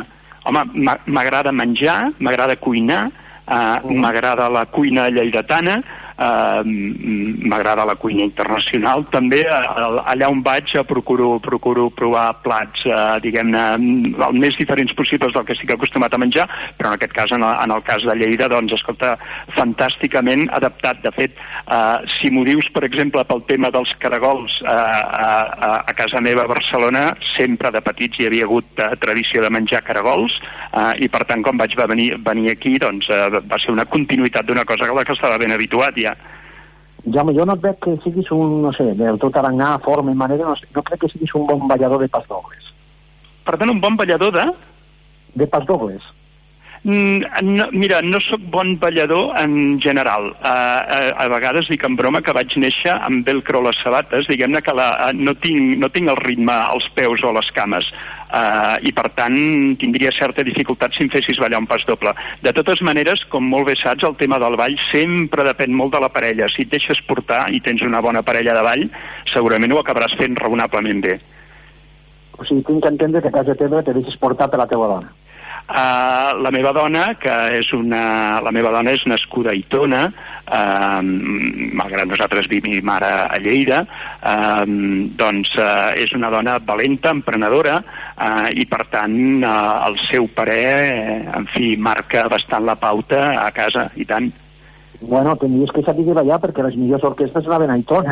Home, m'agrada menjar, m'agrada cuinar, uh, m'agrada la cuina lleidatana, Uh, m'agrada la cuina internacional també. Uh, allà on vaig uh, procuro, procuro provar plats uh, diguem-ne el més diferents possibles del que estic acostumat a menjar, però en aquest cas, en el, en el cas de Lleida, doncs escolta, fantàsticament adaptat. De fet, uh, si m'ho dius per exemple pel tema dels caragols, uh, uh, a casa meva a Barcelona sempre de petits hi havia hagut uh, tradició de menjar caragols, uh, i per tant quan vaig venir, venir aquí doncs uh, va ser una continuïtat d'una cosa a la que estava ben habituat ja. Jaume, jo no et veig que siguis un, no sé, del tot arengà, forma i manera, no, no crec que siguis un bon ballador de pasdobles. Perdona, un bon ballador de? De pasdobles. Mm, no, mira, no sóc bon ballador en general. Uh, a, a vegades dic en broma que vaig néixer amb velcro a les sabates, diguem-ne que la, uh, no, tinc, no tinc el ritme als peus o a les cames. Uh, i per tant tindria certa dificultat si em fessis ballar un pas doble. De totes maneres, com molt bé saps, el tema del ball sempre depèn molt de la parella. Si et deixes portar i tens una bona parella de ball, segurament ho acabaràs fent raonablement bé. O sigui, tinc que entendre que a casa teva te deixes portar per la teva dona. Uh, la meva dona, que és una... La meva dona és nascuda a Aitona, uh, malgrat nosaltres vivim ara a Lleida, uh, doncs uh, és una dona valenta, emprenedora, uh, i per tant uh, el seu parer, eh, en fi, marca bastant la pauta a casa, i tant. Bueno, tenies que saber ballar perquè les millors orquestres anaven a Aitona.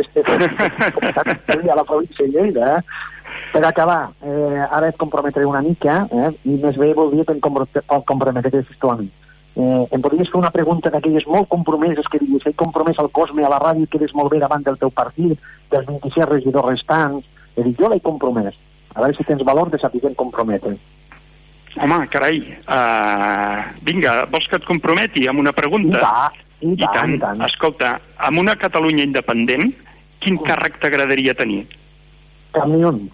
A la província de Lleida, eh? Per acabar, eh, ara et comprometré una mica, eh, i més bé voldria que em comprometessis tu a mi. Eh, em podries fer una pregunta d'aquelles molt compromeses que diguis, he compromès al Cosme a la ràdio i quedes molt bé davant del teu partit, dels vint-i-set regidors restants. És dir, jo l'he compromès. A veure si tens valor de saber comprometre. Home, carai, uh, vinga, vols que et comprometi amb una pregunta? I, va, i, I, tant, i tant. Escolta, amb una Catalunya independent, quin càrrec t'agradaria tenir? Cap ni un.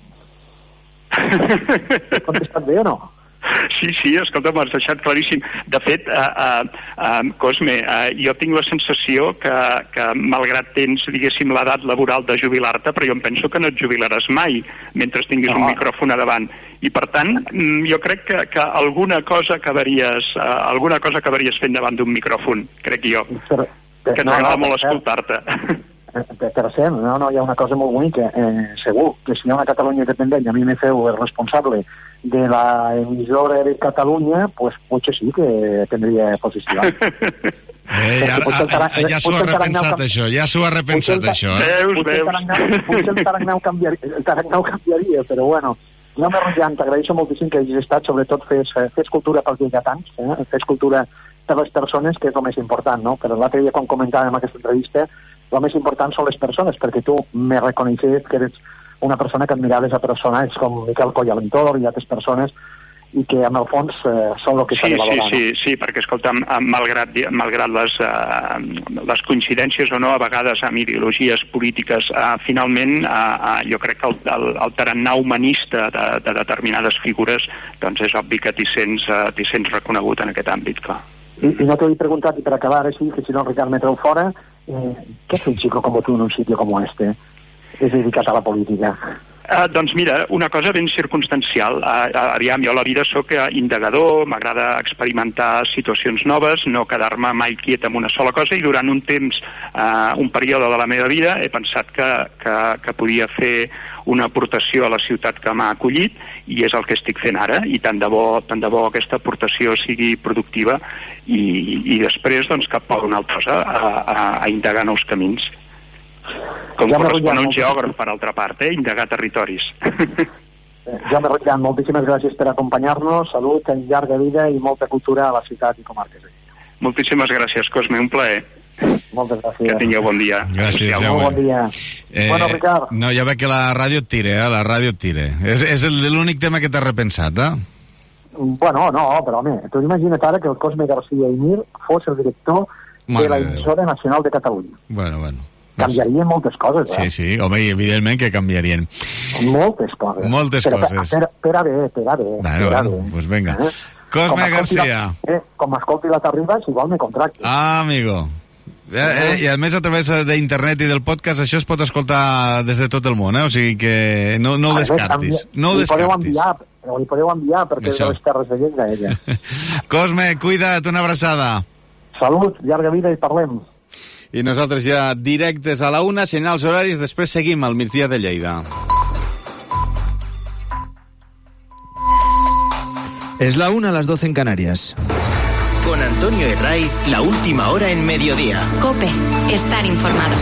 He contestat bé o no? Sí, sí, escolta, m'has deixat claríssim. De fet, uh, uh, uh, Cosme, uh, jo tinc la sensació que, que malgrat tens, diguéssim, l'edat laboral de jubilar-te, però jo em penso que no et jubilaràs mai mentre tinguis no. un micròfon a davant. I per tant, jo crec que, que alguna cosa acabaries, uh, alguna cosa acabaries fent davant d'un micròfon, crec jo, però, que ens no, agrada no, molt escoltar-te. Per, per cert, no, no, hi ha una cosa molt bonica. Eh, segur que si hi ha una Catalunya independent i a mi me feu el responsable de la emissora de Catalunya, pues potser sí que tindria posició. Eh, ja, ja, ja s'ho ha repensat, això, ja s'ho ha repensat, això. Eh? Veus, veus. Potser el Tarangnau canviaria, el Tarangnau canviaria, però bueno, no me rotllant, t'agraeixo moltíssim que hagis estat, sobretot fes, fes cultura pels lleidatans, eh? Fes cultura per les persones, que és el més important, no? Però l'altre dia, quan comentàvem aquesta entrevista, el més important són les persones, perquè tu me reconeixes que eres una persona que admiraves a persones com Miquel Coll a l'entorn i altres persones, i que en el fons eh, són el que s'ha sí, de valorar. Sí, sí, sí, perquè escolta, malgrat, malgrat les, uh, les coincidències o no, a vegades amb ideologies polítiques, uh, finalment uh, uh, jo crec que el, el, el tarannà humanista de, de determinades figures, doncs és obvi que t'hi sents, uh, t'hi sents reconegut en aquest àmbit, clar. I, i no t'ho he preguntat, i per acabar, així, que si no Ricard me treu fora, eh, què fa un chico com tu en un sitio com este? És dedicat a la política. Uh, doncs mira, una cosa ben circumstancial. Uh, uh, aviam, jo a la vida sóc uh, indagador, m'agrada experimentar situacions noves, no quedar-me mai quiet amb una sola cosa, i durant un temps, uh, un període de la meva vida, he pensat que, que, que podia fer una aportació a la ciutat que m'ha acollit, i és el que estic fent ara, i tant de bo, tant de bo aquesta aportació sigui productiva, i, i després doncs, cap a una altra cosa, a, a, a indagar nous camins. Com ja correspon a un geògraf, per altra part, eh? Indagar territoris. Jaume Rotllán, moltíssimes gràcies per acompanyar-nos, salut, llarga vida i molta cultura a la ciutat i comarques. Moltíssimes gràcies, Cosme, un plaer. Moltes gràcies. Que tingueu bon dia. Gràcies, Jaume. Molt bon dia. Eh, bueno, Ricard. No, ja veig que la ràdio et tira, eh? La ràdio et tira. És, és l'únic tema que t'has repensat, eh? Bueno, no, però home, tu imagina't ara que el Cosme García i Mir fos el director Mare de la emissora nacional de Catalunya. Bueno, bueno. Canviarien moltes coses, eh? Sí, sí, home, i evidentment que canviarien. Moltes coses. Moltes però, coses. Per, per a bé, per a bé. Bueno, bueno, doncs pues venga. Eh? Cosme García. La, eh, com escolti la Terribas, igual me contracte. Ah, amigo. Eh, eh, I a més a través d'internet i del podcast això es pot escoltar des de tot el món, eh? O sigui que no, no ho descartis. També, no ho descartis. Podeu enviar, Però li podeu enviar perquè és de les Terres de Lleida, ella. Cosme, cuida't, una abraçada. Salut, llarga vida i parlem. I nosaltres ja directes a la una, senyals horaris, després seguim al migdia de Lleida. Es la una a las doce en Canarias. Con Antonio Herray, la última hora en mediodía. COPE, estar informado.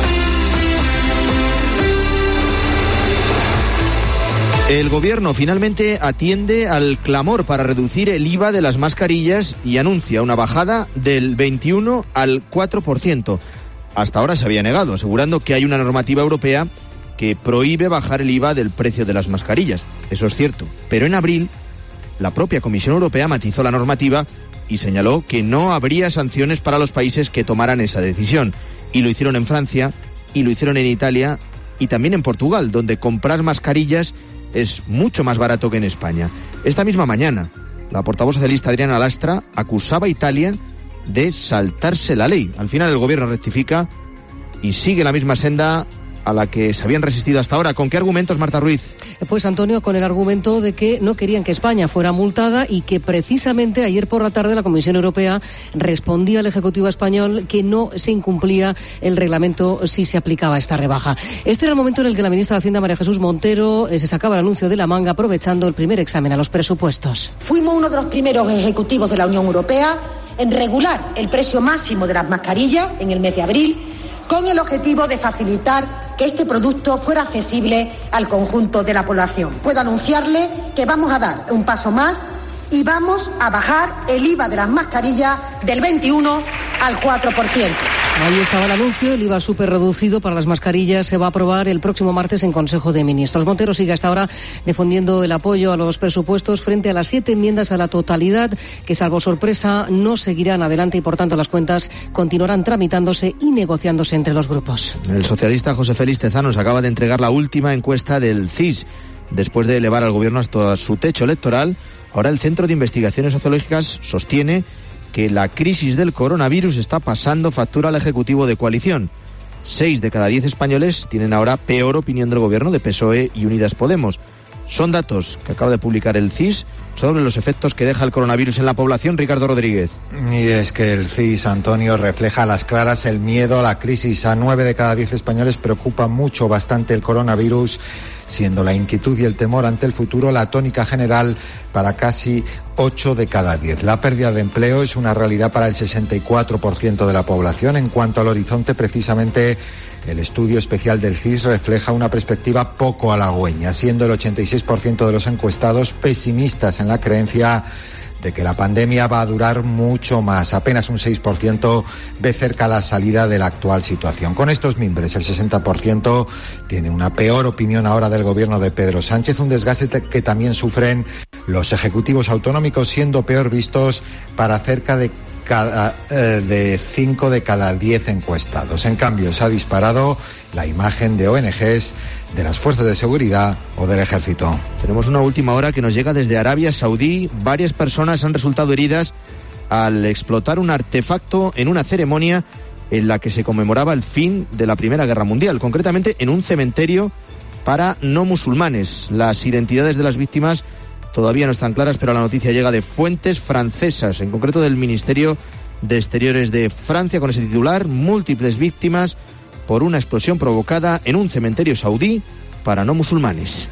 El gobierno finalmente atiende al clamor para reducir el I V A de las mascarillas y anuncia una bajada del veintiuno al cuatro por ciento. Hasta ahora se había negado, asegurando que hay una normativa europea que prohíbe bajar el I V A del precio de las mascarillas. Eso es cierto, pero en abril la propia Comisión Europea matizó la normativa y señaló que no habría sanciones para los países que tomaran esa decisión. Y lo hicieron en Francia, y lo hicieron en Italia, y también en Portugal, donde comprar mascarillas es mucho más barato que en España. Esta misma mañana, la portavoz socialista Adriana Lastra acusaba a Italia de saltarse la ley. Al final el gobierno rectifica y sigue la misma senda a la que se habían resistido hasta ahora. ¿Con qué argumentos, Marta Ruiz? Pues, Antonio, con el argumento de que no querían que España fuera multada y que precisamente ayer por la tarde la Comisión Europea respondía al Ejecutivo español que no se incumplía el reglamento si se aplicaba esta rebaja. Este era el momento en el que la ministra de Hacienda, María Jesús Montero, eh, se sacaba el anuncio de la manga aprovechando el primer examen a los presupuestos. Fuimos uno de los primeros ejecutivos de la Unión Europea en regular el precio máximo de las mascarillas en el mes de abril, con el objetivo de facilitar que este producto fuera accesible al conjunto de la población. Puedo anunciarle que vamos a dar un paso más y vamos a bajar el I V A de las mascarillas del veintiuno al cuatro por ciento. Ahí estaba el anuncio, el I V A súper reducido para las mascarillas se va a aprobar el próximo martes en Consejo de Ministros. Montero sigue hasta ahora defendiendo el apoyo a los presupuestos frente a las siete enmiendas a la totalidad que, salvo sorpresa, no seguirán adelante y, por tanto, las cuentas continuarán tramitándose y negociándose entre los grupos. El socialista José Félix Tezanos acaba de entregar la última encuesta del C I S. Después de elevar al gobierno hasta su techo electoral, ahora el Centro de Investigaciones Sociológicas sostiene que la crisis del coronavirus está pasando factura al Ejecutivo de coalición. Seis de cada diez españoles tienen ahora peor opinión del gobierno de P S O E y Unidas Podemos. Son datos que acaba de publicar el C I S sobre los efectos que deja el coronavirus en la población. Ricardo Rodríguez. Y es que el C I S, Antonio, refleja a las claras el miedo a la crisis. A nueve de cada diez españoles preocupa mucho, bastante el coronavirus, siendo la inquietud y el temor ante el futuro la tónica general para casi ocho de cada diez. La pérdida de empleo es una realidad para el sesenta y cuatro por ciento de la población. En cuanto al horizonte, precisamente, el estudio especial del C I S refleja una perspectiva poco halagüeña, siendo el ochenta y seis por ciento de los encuestados pesimistas en la creencia de que la pandemia va a durar mucho más. Apenas un seis por ciento ve cerca la salida de la actual situación. Con estos mimbres, el sesenta por ciento tiene una peor opinión ahora del gobierno de Pedro Sánchez, un desgaste que también sufren los ejecutivos autonómicos, siendo peor vistos para cerca de cada eh, de cinco de cada diez encuestados. En cambio, se ha disparado la imagen de O N Ges, de las fuerzas de seguridad o del ejército. Tenemos una última hora que nos llega desde Arabia Saudí. Varias personas han resultado heridas al explotar un artefacto en una ceremonia en la que se conmemoraba el fin de la Primera Guerra Mundial, concretamente en un cementerio para no musulmanes. Las identidades de las víctimas todavía no están claras, pero la noticia llega de fuentes francesas, en concreto del Ministerio de Exteriores de Francia, con ese titular: múltiples víctimas por una explosión provocada en un cementerio saudí para no musulmanes.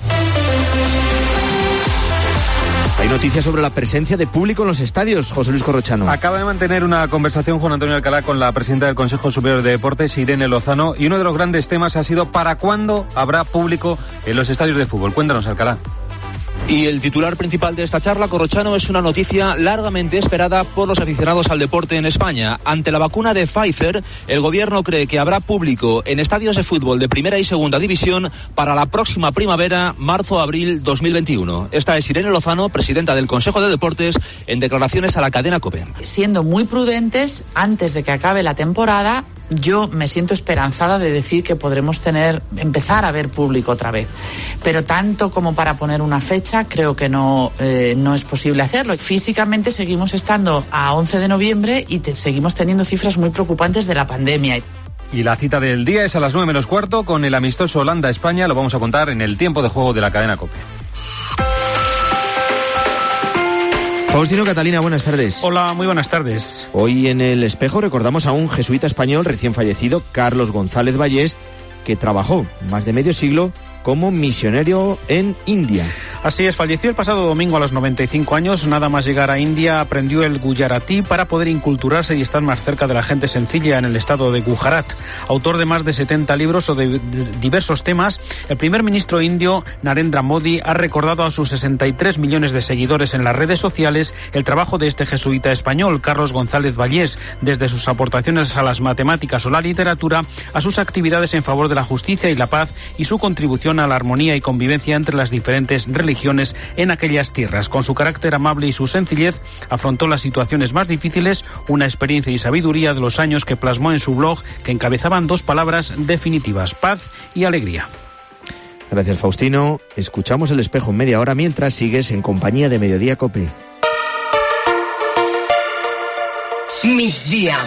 Hay noticias sobre la presencia de público en los estadios, José Luis Corrochano. Acaba de mantener una conversación Juan Antonio Alcalá con la presidenta del Consejo Superior de Deportes, Irene Lozano, y uno de los grandes temas ha sido ¿para cuándo habrá público en los estadios de fútbol? Cuéntanos, Alcalá. Y el titular principal de esta charla, Corrochano, es una noticia largamente esperada por los aficionados al deporte en España. Ante la vacuna de Pfizer, el gobierno cree que habrá público en estadios de fútbol de primera y segunda división para la próxima primavera, marzo-abril dos mil veintiuno. Esta es Irene Lozano, presidenta del Consejo de Deportes, en declaraciones a la cadena COPE. Siendo muy prudentes, antes de que acabe la temporada, yo me siento esperanzada de decir que podremos tener, empezar a ver público otra vez. Pero tanto como para poner una fecha, creo que no, eh, no es posible hacerlo. Físicamente seguimos estando a once de noviembre y te, seguimos teniendo cifras muy preocupantes de la pandemia. Y la cita del día es a las nueve menos cuarto con el amistoso Holanda-España. Lo vamos a contar en el tiempo de juego de la cadena COPE. Faustino Catalina, buenas tardes. Hola, muy buenas tardes. Hoy en El Espejo recordamos a un jesuita español recién fallecido, Carlos González Vallés, que trabajó más de medio siglo como misionero en India. Así es, falleció el pasado domingo a los noventa y cinco años. Nada más llegar a India aprendió el gujaratí para poder inculturarse y estar más cerca de la gente sencilla en el estado de Gujarat. Autor de más de setenta libros sobre diversos temas, el primer ministro indio Narendra Modi ha recordado a sus sesenta y tres millones de seguidores en las redes sociales el trabajo de este jesuita español, Carlos González Vallés, desde sus aportaciones a las matemáticas o la literatura a sus actividades en favor de la justicia y la paz y su contribución a la armonía y convivencia entre las diferentes religiones en aquellas tierras. Con su carácter amable y su sencillez, afrontó las situaciones más difíciles, una experiencia y sabiduría de los años que plasmó en su blog, que encabezaban dos palabras definitivas: paz y alegría. Gracias, Faustino. Escuchamos El Espejo en media hora mientras sigues en compañía de Mediodía Cope. Migdia.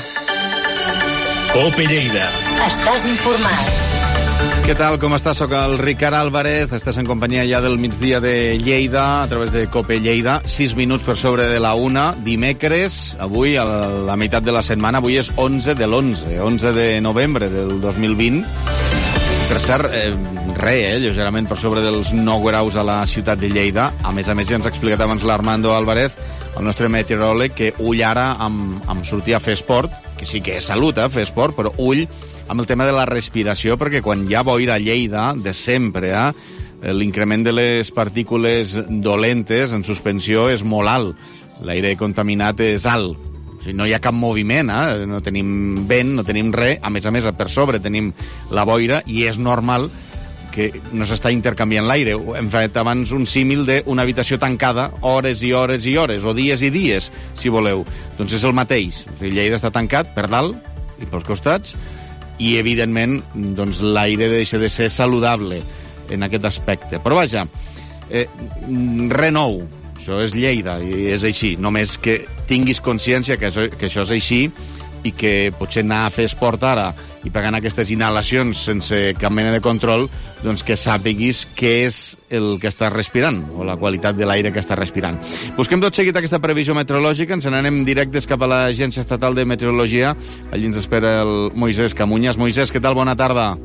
Cope Lleida. Estàs informat. Què tal, com estàs? Soc el Ricard Álvarez, estàs en companyia ja del migdia de Lleida, a través de Cope Lleida, sis minuts per sobre de la una, dimecres, avui, a la meitat de la setmana, avui és onze de l'onze, onze de novembre del dos mil vint. Per cert, eh, re, eh, lleugerament per sobre dels nou graus a la ciutat de Lleida. A més a més, ja ens ha explicat abans l'Armando Álvarez, el nostre meteoròleg, que ull ara amb, amb sortir a fer esport, que sí que és salut, eh, fer esport, però ull amb el tema de la respiració, perquè quan hi ha boira a Lleida, de sempre, eh, l'increment de les partícules dolentes en suspensió és molt alt. L'aire contaminat és alt. O sigui, no hi ha cap moviment, eh? No tenim vent, no tenim res. A més a més, per sobre tenim la boira i és normal que no s'està intercanviant l'aire. Hem fet abans un símil d'una habitació tancada hores i hores i hores, o dies i dies, si voleu. Doncs és el mateix. O sigui, Lleida està tancat per dalt i pels costats, i, evidentment, doncs, l'aire deixa de ser saludable en aquest aspecte. Però, vaja, eh, res nou. Això és Lleida, i és així. Només que tinguis consciència que això, que això és així i que potser anar a fer esport ara i pegant aquestes inhalacions sense cap mena de control, doncs que sàpiguis què és el que estàs respirant, o la qualitat de l'aire que estàs respirant. Busquem tot seguit aquesta previsió meteorològica, ens n'anem directes cap a l'Agència Estatal de Meteorologia. Allí ens espera el Moisès Camuñas. Moisès, què tal? Bona tarda.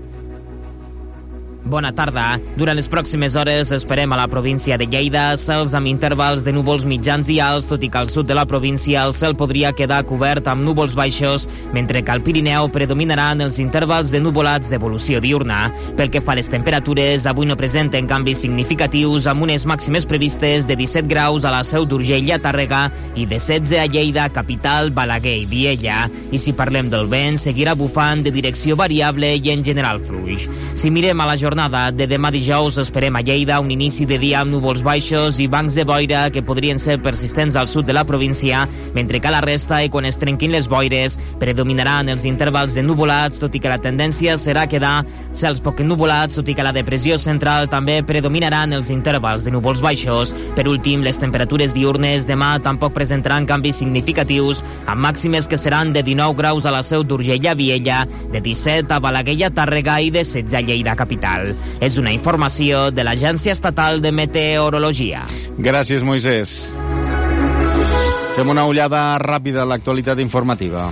Bona tarda. Durant les pròximes hores esperem a la província de Lleida cels amb intervals de núvols mitjans i alts, tot i que al sud de la província el cel podria quedar cobert amb núvols baixos, mentre que al Pirineu predominaran els intervals de nuvolats d'evolució diurna. Pel que fa a les temperatures, avui no presenten canvis significatius, amb unes màximes previstes de disset graus a la Seu d'Urgell i a Tàrrega i de setze a Lleida, capital, Balaguer i Viella. I si parlem del vent, seguirà bufant de direcció variable i en general fluix. Si mirem a la jornada de demà dijous, esperem a Lleida un inici de dia amb núvols baixos i bancs de boira que podrien ser persistents al sud de la província, mentre que a la resta, i quan es trenquin les boires, predominaran els intervals de nuvolats, tot i que la tendència serà quedar cels poc nuvolats, tot i que a la depressió central també predominaran els intervals de núvols baixos. Per últim, les temperatures diurnes demà tampoc presentaran canvis significatius, amb màximes que seran de dinou graus a la Seu d'Urgell a Viella, de disset a Balaguer i a Tàrrega i de setze a Lleida capital. És una informació de l'Agència Estatal de Meteorologia. Gràcies, Moisès. Fem una ullada ràpida a l'actualitat informativa.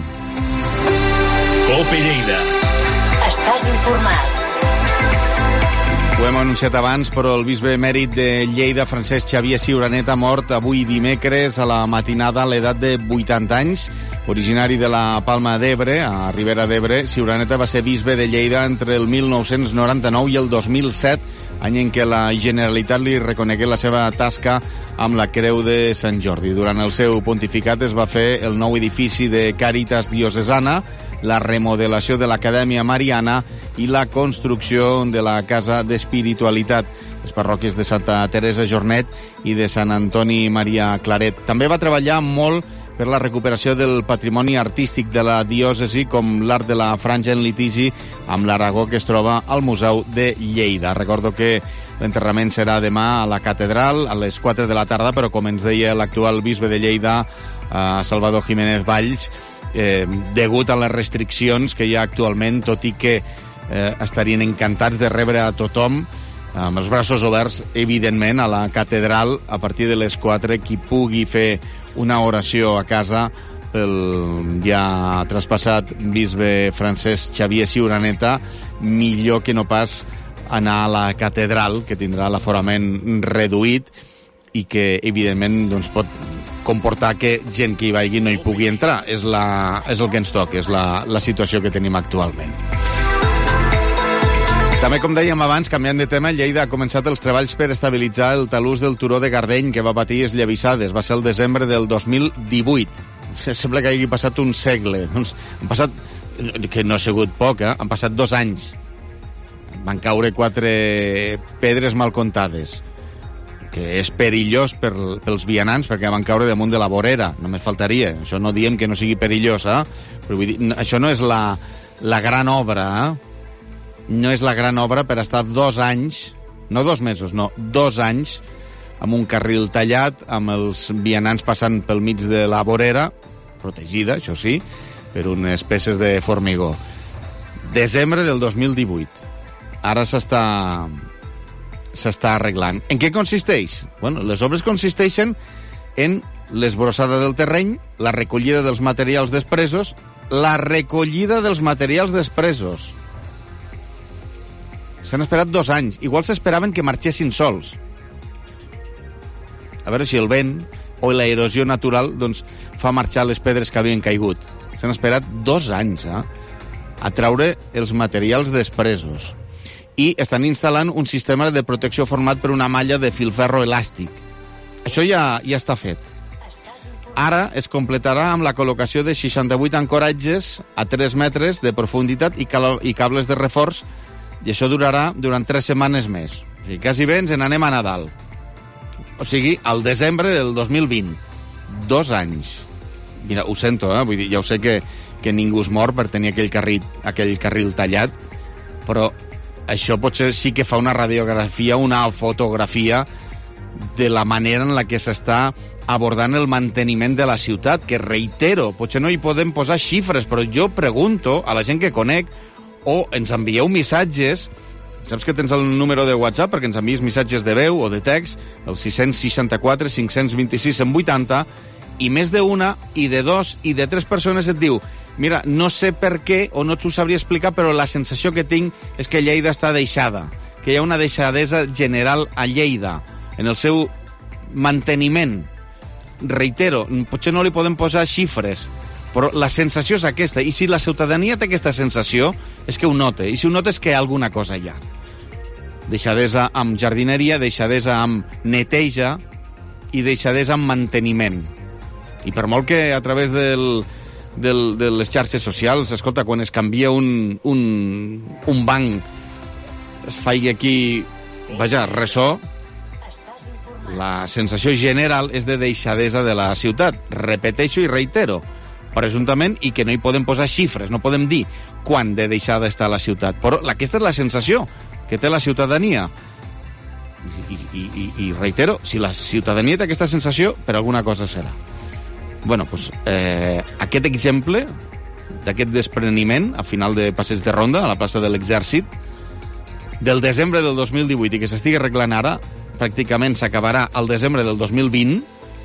Cope Lleida. Estàs informat. Ho hem anunciat abans, però el bisbe emèrit de Lleida, Francesc Xavier Ciuranet, ha mort avui dimecres a la matinada a l'edat de vuitanta anys. Originari de la Palma d'Ebre, a Ribera d'Ebre, Ciuraneta va ser bisbe de Lleida entre el mil nou-cents noranta-nou i el dos mil set, any en què la Generalitat li reconegué la seva tasca amb la Creu de Sant Jordi. Durant el seu pontificat es va fer el nou edifici de Càritas Diocesana, la remodelació de l'Acadèmia Mariana i la construcció de la Casa d'Espiritualitat, les parròquies de Santa Teresa Jornet i de Sant Antoni Maria Claret. També va treballar molt per la recuperació del patrimoni artístic de la diòcesi, com l'art de la franja en litigi amb l'Aragó, que es troba al Museu de Lleida. Recordo que l'enterrament serà demà a la catedral a les quatre de la tarda, però com ens deia l'actual bisbe de Lleida, eh, Salvador Jiménez Valls, eh, degut a les restriccions que hi ha actualment, tot i que eh, estarien encantats de rebre a tothom, amb els braços oberts, evidentment, a la catedral a partir de les quatre. Qui pugui fer una oració a casa pel ja traspassat bisbe francès Xavier Ciuraneta, millor que no pas anar a la catedral, que tindrà l'aforament reduït i que, evidentment, doncs, pot comportar que gent que hi vagi no hi pugui entrar. És, la, és el que ens toca, és la, la situació que tenim actualment. També, com dèiem abans, canviant de tema, Lleida ha començat els treballs per estabilitzar el talús del turó de Gardeny, que va patir esllavissades. Va ser el desembre del dos mil divuit. Sembla que hagi passat un segle. Doncs, han passat, que no ha sigut poc, eh? Han passat dos anys. Van caure quatre pedres mal comptades, que és perillós per, pels vianants, perquè van caure damunt de la vorera. Només faltaria. Això no diem que no sigui perillós, eh? Però vull dir, això no és la, la gran obra, eh? No és la gran obra per estar dos anys, no dos mesos, no, dos anys, amb un carril tallat, amb els vianants passant pel mig de la vorera, protegida, això sí, per unes peces de formigó. Desembre del dos mil divuit. Ara s'està s'està arreglant. En què consisteix? Bueno, les obres consisteixen en l'esbrossada del terreny, la recollida dels materials despresos, la recollida dels materials despresos. S'han esperat dos anys. Igual s'esperaven que marxessin sols. A veure si el vent o l'erosió natural doncs, fa marxar les pedres que havien caigut. S'han esperat dos anys eh, a traure els materials despresos. I estan instal·lant un sistema de protecció format per una malla de filferro elàstic. Això ja, ja està fet. Ara es completarà amb la col·locació de seixanta-vuit ancoratges a tres metres de profunditat i, i cables de reforç, i això durarà durant tres setmanes més. O sigui, quasi bé ens n'anem a Nadal. O sigui, al desembre del dos mil vint. Dos anys. Mira, ho sento, eh? Vull dir, ja ho sé que, que ningú es mor per tenir aquell carril, aquell carril tallat, però això potser sí que fa una radiografia, una fotografia de la manera en la que s'està abordant el manteniment de la ciutat, que, reitero, potser no hi podem posar xifres, però jo pregunto a la gent que conec, o ens envieu missatges, saps que tens el número de WhatsApp perquè ens envies missatges de veu o de text, el sis seixanta-quatre cinc vint sis cent vuitanta, i més d'una, i de dos, i de tres persones et diu, mira, no sé per què, o no t'ho sabria explicar, però la sensació que tinc és que Lleida està deixada, que hi ha una deixadesa general a Lleida, en el seu manteniment. Reitero, potser no li podem posar xifres, però la sensació és aquesta, i si la ciutadania té aquesta sensació, és que ho nota, i si ho nota és que alguna cosa hi ha. Deixadesa amb jardineria, deixadesa amb neteja i deixadesa amb manteniment. I per molt que a través del, del, de les xarxes socials, escolta, quan es canvia un, un, un banc, es faci aquí, vaja, ressò, la sensació general és de deixadesa de la ciutat. Repeteixo i reitero, presumptament, i que no hi podem posar xifres, no podem dir quan de deixada està la ciutat. Però aquesta és la sensació que té la ciutadania. I, i, i, i reitero, si la ciutadania té aquesta sensació, per alguna cosa serà. Bueno, doncs, eh, aquest exemple d'aquest despreniment a final de Passeig de Ronda, a la plaça de l'Exèrcit, del desembre del dos mil divuit, i que s'estigui arreglant ara, pràcticament s'acabarà al desembre del dos mil vint,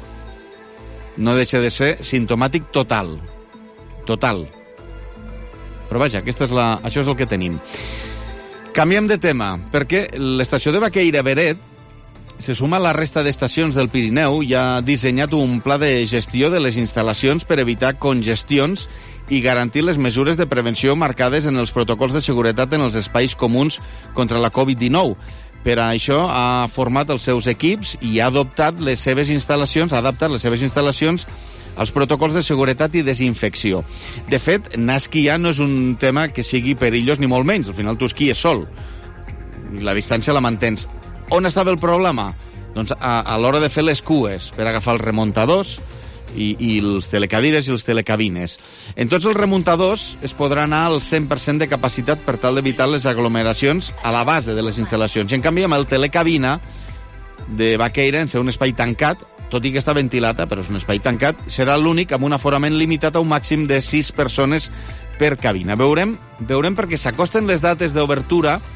no deixa de ser simptomàtic total. Total. Però vaja, aquesta és la, això és el que tenim. Canviem de tema, perquè l'estació de Baqueira Beret se suma a la resta d'estacions del Pirineu i ha dissenyat un pla de gestió de les instal·lacions per evitar congestions i garantir les mesures de prevenció marcades en els protocols de seguretat en els espais comuns contra la covid dinou. Per això ha format els seus equips i ha adoptat les seves instal·lacions, ha adaptat les seves instal·lacions als protocols de seguretat i desinfecció. De fet, anar a esquiar no és un tema que sigui perillós ni molt menys. Al final tu esquies sol. La distància la mantens. On estava el problema? Doncs a, a l'hora de fer les cues, per agafar els remuntadors i, i els telecadires i els telecabines. En tots els remuntadors es podrà anar al cent per cent de capacitat per tal d'evitar les aglomeracions a la base de les instal·lacions. I en canvi, amb el telecabina de Baqueira, en ser un espai tancat, tot i que està ventilada, però és un espai tancat, serà l'únic amb un aforament limitat a un màxim de sis persones per cabina. Veurem, veurem perquè s'acosten les dates d'obertura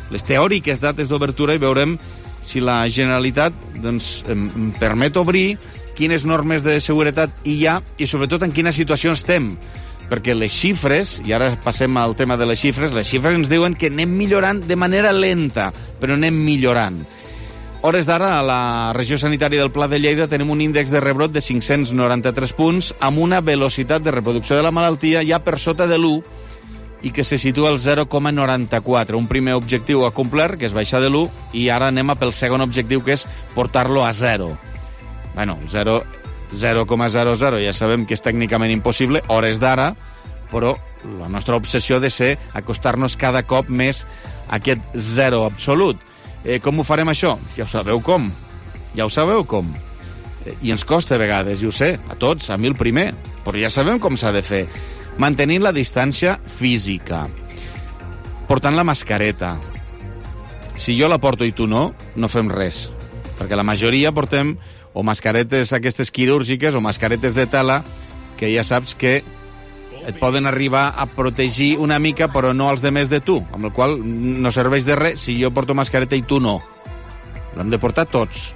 les teòriques dates d'obertura i veurem si la Generalitat doncs, em permet obrir, quines normes de seguretat hi ha i sobretot en quina situació estem. Perquè les xifres, i ara passem al tema de les xifres, les xifres ens diuen que anem millorant de manera lenta, però anem millorant. Hores d'ara, a la regió sanitària del Pla de Lleida tenim un índex de rebrot de cinc-cents noranta-tres punts amb una velocitat de reproducció de la malaltia ja per sota de l'u i que se situa al zero coma noranta-quatre. Un primer objectiu a complert, que és baixar de l'u, i ara anem a pel segon objectiu, que és portar-lo a zero. Bueno, zero coma zero zero ja sabem que és tècnicament impossible, hores d'ara, però la nostra obsessió ha de ser acostar-nos cada cop més a aquest zero absolut. Eh, com ho farem això? Ja ho sabeu com. Ja ho sabeu com. Eh, I ens costa a vegades, i ho sé, a tots, a mi el primer, però ja sabem com s'ha de fer. Mantenint la distància física. Portant la mascareta. Si jo la porto i tu no, no fem res. Perquè la majoria portem o mascaretes aquestes quirúrgiques o mascaretes de tela que ja saps que et poden arribar a protegir una mica però no els demés de tu, amb el qual no serveix de res si jo porto mascareta i tu no. L'hem de portar tots.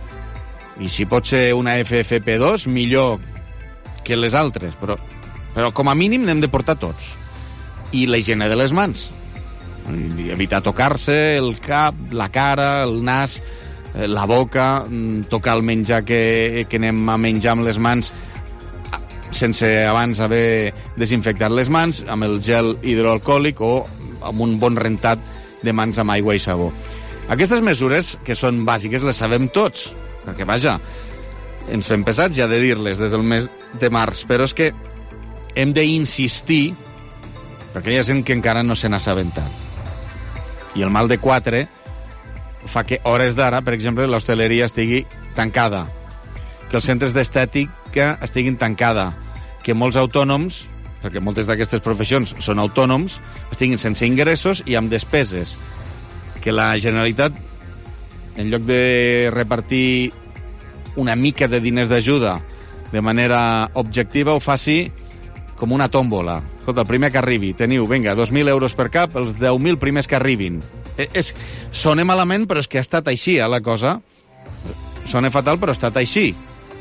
I si pot ser una F F P dos, millor que les altres, però, però com a mínim n'hem de portar tots. I la higiene de les mans. I evitar tocar-se el cap, la cara, el nas, la boca, tocar el menjar que, que anem a menjar amb les mans sense abans haver desinfectat les mans, amb el gel hidroalcohòlic o amb un bon rentat de mans amb aigua i sabó. Aquestes mesures, que són bàsiques, les sabem tots, perquè, vaja, ens fem pesats ja de dir-les des del mes de març, però és que hem d'insistir perquè hi ha gent que encara no se n'ha assabentat. I el mal de quatre fa que hores d'ara, per exemple, l'hostaleria estigui tancada, que els centres d'estètica estiguin tancada, que molts autònoms, perquè moltes d'aquestes professions són autònoms, estiguin sense ingressos i amb despeses. Que la Generalitat, en lloc de repartir una mica de diners d'ajuda de manera objectiva, ho faci com una tòmbola. Escolta, el primer que arribi, teniu, vinga, dos mil euros per cap, els deu mil primers que arribin. És, sona malament, però és que ha estat així, eh, la cosa. Sona fatal, però ha estat així.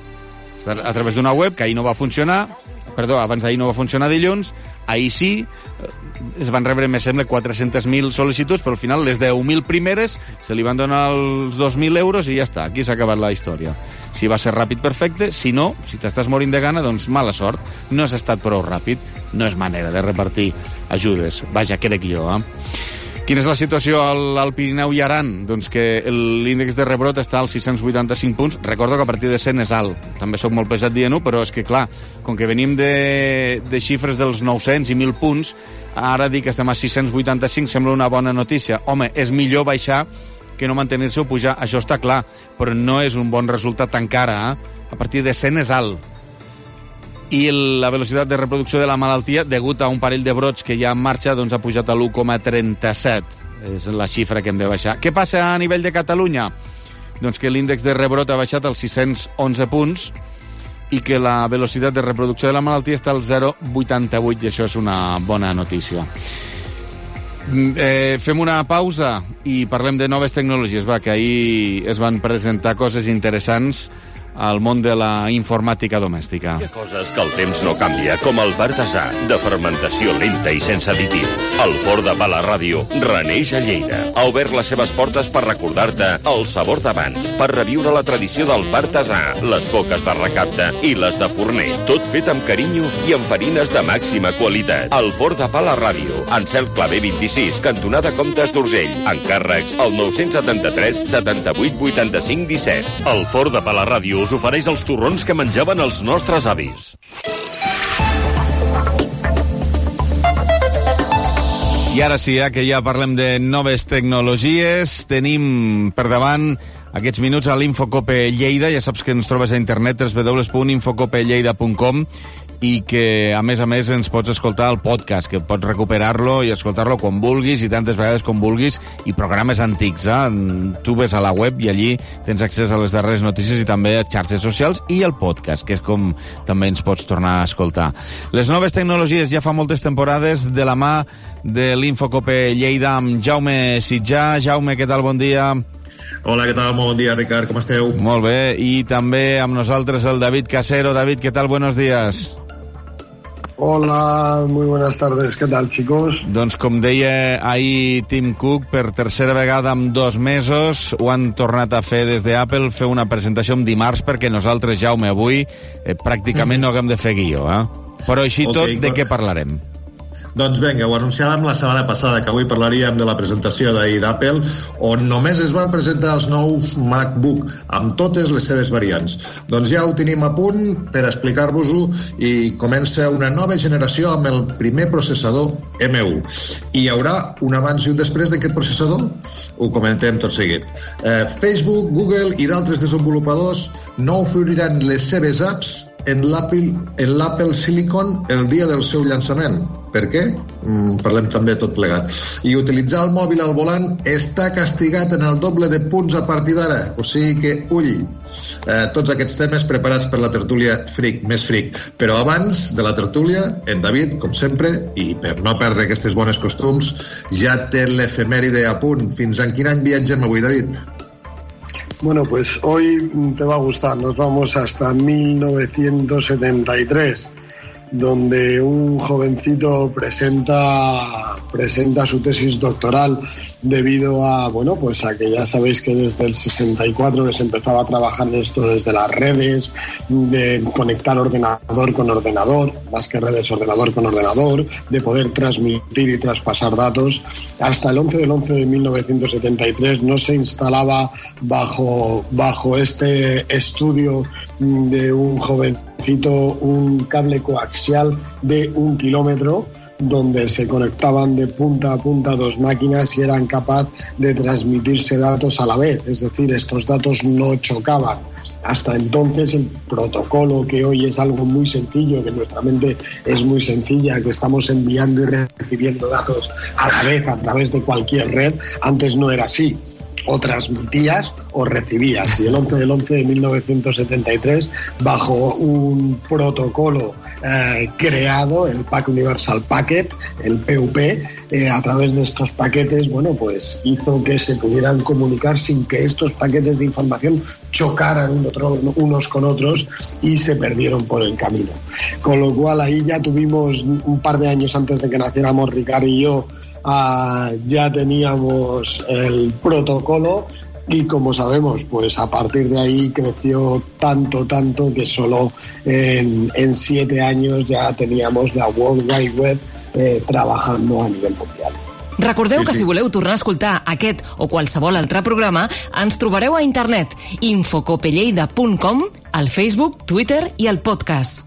A través d'una web que ahir no va funcionar, perdó, abans d'ahir no va funcionar dilluns, ahir sí, es van rebre, me sembla, quatre-centes mil sol·licituds, però al final les deu mil primeres se li van donar els dos mil euros i ja està, aquí s'ha acabat la història. Si va ser ràpid, perfecte, si no, si t'estàs morint de gana, doncs mala sort, no has estat prou ràpid, no és manera de repartir ajudes, vaja, crec jo, eh? Quina és la situació al, al Pirineu i Aran? Doncs que l'índex de rebrot està als sis-cents vuitanta-cinc punts. Recordo que a partir de cent és alt. També soc molt pesat dient-ho, però és que, clar, com que venim de, de xifres dels nou-cents i mil punts, ara dir que estem a sis-cents vuitanta-cinc sembla una bona notícia. Home, és millor baixar que no mantenir-se o pujar, això està clar, però no és un bon resultat encara, eh? A partir de cent és alt. I la velocitat de reproducció de la malaltia, degut a un parell de brots que hi ha en marxa, doncs ha pujat a l'u coma trenta-set. És la xifra que hem de baixar. Què passa a nivell de Catalunya? Doncs que l'índex de rebrot ha baixat als sis-cents onze punts i que la velocitat de reproducció de la malaltia està al zero coma vuitanta-vuit, i això és una bona notícia. Eh, fem una pausa i parlem de noves tecnologies, va, que ahir es van presentar coses interessants al món de la informàtica domèstica. Hi ha coses que el temps no canvia, com el Partasà, de fermentació lenta i sense additius. El Forn de Pa La Ràdio reneix a Lleida. Ha obert les seves portes per recordar-te el sabor d'abans, per reviure la tradició del Partasà, les coques de recapte i les de forner. Tot fet amb carinyo i amb farines de màxima qualitat. El Forn de Pa La Ràdio, Ansel Clavé vint-i-sis, cantonada Comtes d'Urgell. Encàrrecs al nou setanta-tres setanta-vuit vuitanta-cinc disset. El Forn de Pa La Ràdio us ofereix els torrons que menjaven els nostres avis. I ara sí, eh, que ja parlem de noves tecnologies, tenim per davant aquests minuts a l'Infocope Lleida. Ja saps que ens trobes a internet, w w w punt infocope lleida punt com, i que, a més a més, ens pots escoltar el podcast, que pots recuperar-lo i escoltar-lo quan vulguis i tantes vegades com vulguis, i programes antics, eh? Tu ves a la web i allí tens accés a les darreres notícies i també a xarxes socials i el podcast, que és com també ens pots tornar a escoltar. Les noves tecnologies ja fa moltes temporades de la mà de l'Infocope Lleida amb Jaume Sitjà. Jaume, què tal? Bon dia. Hola, què tal? Molt bon dia, Ricard. Com esteu? Molt bé. I també amb nosaltres el David Casero. David, què tal? Buenos días. Hola, muy buenas tardes. ¿Qué tal, chicos? Doncs com deia ahir Tim Cook, per tercera vegada en dos mesos ho han tornat a fer des d'Apple, fer una presentació en dimarts, perquè nosaltres, Jaume, avui eh, pràcticament no haguem de fer guió, eh? Però així tot, okay, de què parlarem? Doncs vinga, ho anunciàvem la setmana passada, que avui parlaríem de la presentació d'ahir d'Apple, on només es van presentar els nous MacBook, amb totes les seves variants. Doncs ja ho tenim a punt per explicar-vos-ho, i comença una nova generació amb el primer processador M u. I hi haurà un abans i un després d'aquest processador? Ho comentem tot seguit. Eh, Facebook, Google i d'altres desenvolupadors no oferiran les seves apps en l'Apple en l'Apple Silicon el dia del seu llançament. Per què? Mm, parlem també tot plegat. I utilitzar el mòbil al volant està castigat en el doble de punts a partir d'ara. O sigui que, ull, eh, tots aquests temes preparats per la tertúlia fric, més fric. Però abans de la tertúlia, en David, com sempre, i per no perdre aquestes bones costums, ja té l'efemèride a punt. Fins en quin any viatgem avui, David? Bueno, pues hoy te va a gustar. Nos vamos hasta mil novecientos setenta y tres, donde un jovencito presenta presenta su tesis doctoral debido a, bueno, pues a que ya sabéis que desde el sesenta y cuatro que se empezaba a trabajar en esto desde las redes, de conectar ordenador con ordenador, más que redes, ordenador con ordenador, de poder transmitir y traspasar datos. Hasta el once del once de mil novecientos setenta y tres no se instalaba bajo, bajo este estudio de un jovencito un cable coaxial de un kilómetro, donde se conectaban de punta a punta dos máquinas y eran capaces de transmitirse datos a la vez, es decir, estos datos no chocaban. Hasta entonces el protocolo, que hoy es algo muy sencillo, que nuestra mente es muy sencilla, que estamos enviando y recibiendo datos a la vez a través de cualquier red, antes no era así. O transmitías o recibías. Y el once del once de mil novecientos setenta y tres, bajo un protocolo eh, creado, el Pack Universal Packet, el P U P, eh, a través de estos paquetes, bueno, pues hizo que se pudieran comunicar sin que estos paquetes de información chocaran unos con otros y se perdieron por el camino. Con lo cual ahí ya tuvimos, un par de años antes de que naciéramos Ricardo y yo, Uh, ya teníamos el protocolo y, como sabemos, pues a partir de ahí creció tanto, tanto que solo en, en siete años ya teníamos la World Wide Web eh, trabajando a nivel mundial. Recordeu sí, sí. que si voleu tornar a escoltar aquest o qualsevol altre programa, ens trobareu a internet infocopelleida punt com, al Facebook, Twitter i al podcast.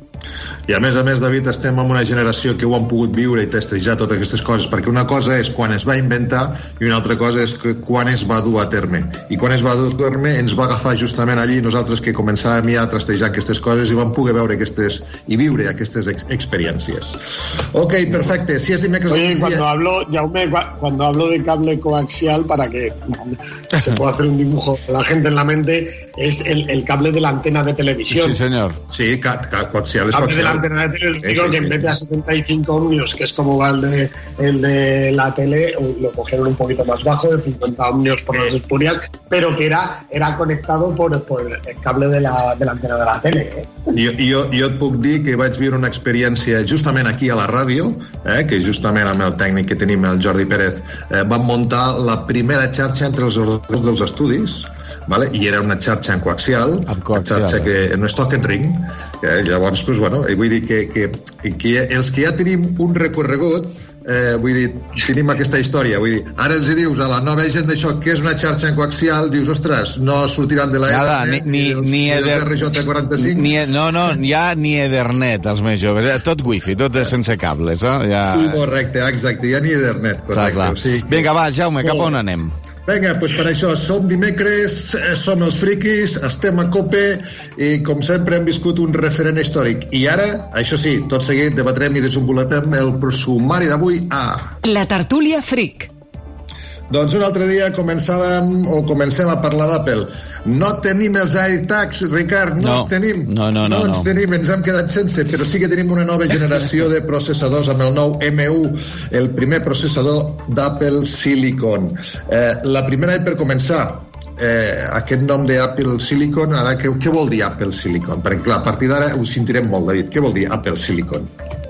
I a més a més, David, estem en una generació que ho han pogut viure i testejar totes aquestes coses, perquè una cosa és quan es va inventar i una altra cosa és que quan es va dur a terme. I quan es va dur a terme ens va agafar justament allí nosaltres que començàvem ja a testejar aquestes coses i vam poder veure aquestes i viure aquestes ex experiències. Ok, perfecte. Si es dimecres... Oye, cuando hablo, Jaume, cuando hablo de cable coaxial, para que se pueda hacer un dibujo la gente en la mente, es el, el cable de la antena de televisión. Sí, señor. Sí, ca ca coaxial es coaxial. De la antena de televisión, sí, sí, que en vez de a setenta y cinco ohmios, que es como va el de, el de la tele, lo cogieron un poquito más bajo, de cincuenta ohmios por las espurias, pero que era, era conectado por, por el cable de la, de la antena de la tele. Eh? Jo, jo, jo et puc dir que vaig viure una experiència justament aquí a la ràdio, eh, que justament amb el tècnic que tenim, el Jordi Pérez, eh, vam muntar la primera xarxa entre els ordinadors dels estudis, vale? I era una xarxa en coaxial, una xarxa que no és toc en ring, eh, llavors, pues, bueno, vull dir que, que, que els que ja tenim un recorregut, eh, vull dir, tenim aquesta història, vull dir, ara els dius a la nova gent d'això que és una xarxa en coaxial, dius, ostres, no sortiran de la Ethernet, ni, ni, ni del R J quaranta-cinc. Ni, no, no, ja ni Ethernet, els més joves, tot wifi, tot sense cables, eh? Ja... Sí, correcte, exacte, ja ni Ethernet, correcte. Clar, clar. O sigui que... Vinga, va, Jaume, cap on anem? Vinga, doncs per això, som dimecres, som els friquis, estem a COPE i, com sempre, hem viscut un referent històric. I ara, això sí, tot seguit debatrem i desenvolupem el sumari d'avui a... La tertúlia fric. Doncs un altre dia començàvem o comencem a parlar d'Apple. No tenim els AirTags, Ricard, no, no els tenim. No, no, no. No els no. tenim, ens hem quedat sense, però sí que tenim una nova generació de processadors amb el nou M u, el primer processador d'Apple Silicon. Eh, la primera, per començar, eh, aquest nom d'Apple Silicon, ara, què, què vol dir Apple Silicon? Perquè, clar, a partir d'ara ho sentirem molt, David. Què vol dir Apple Silicon?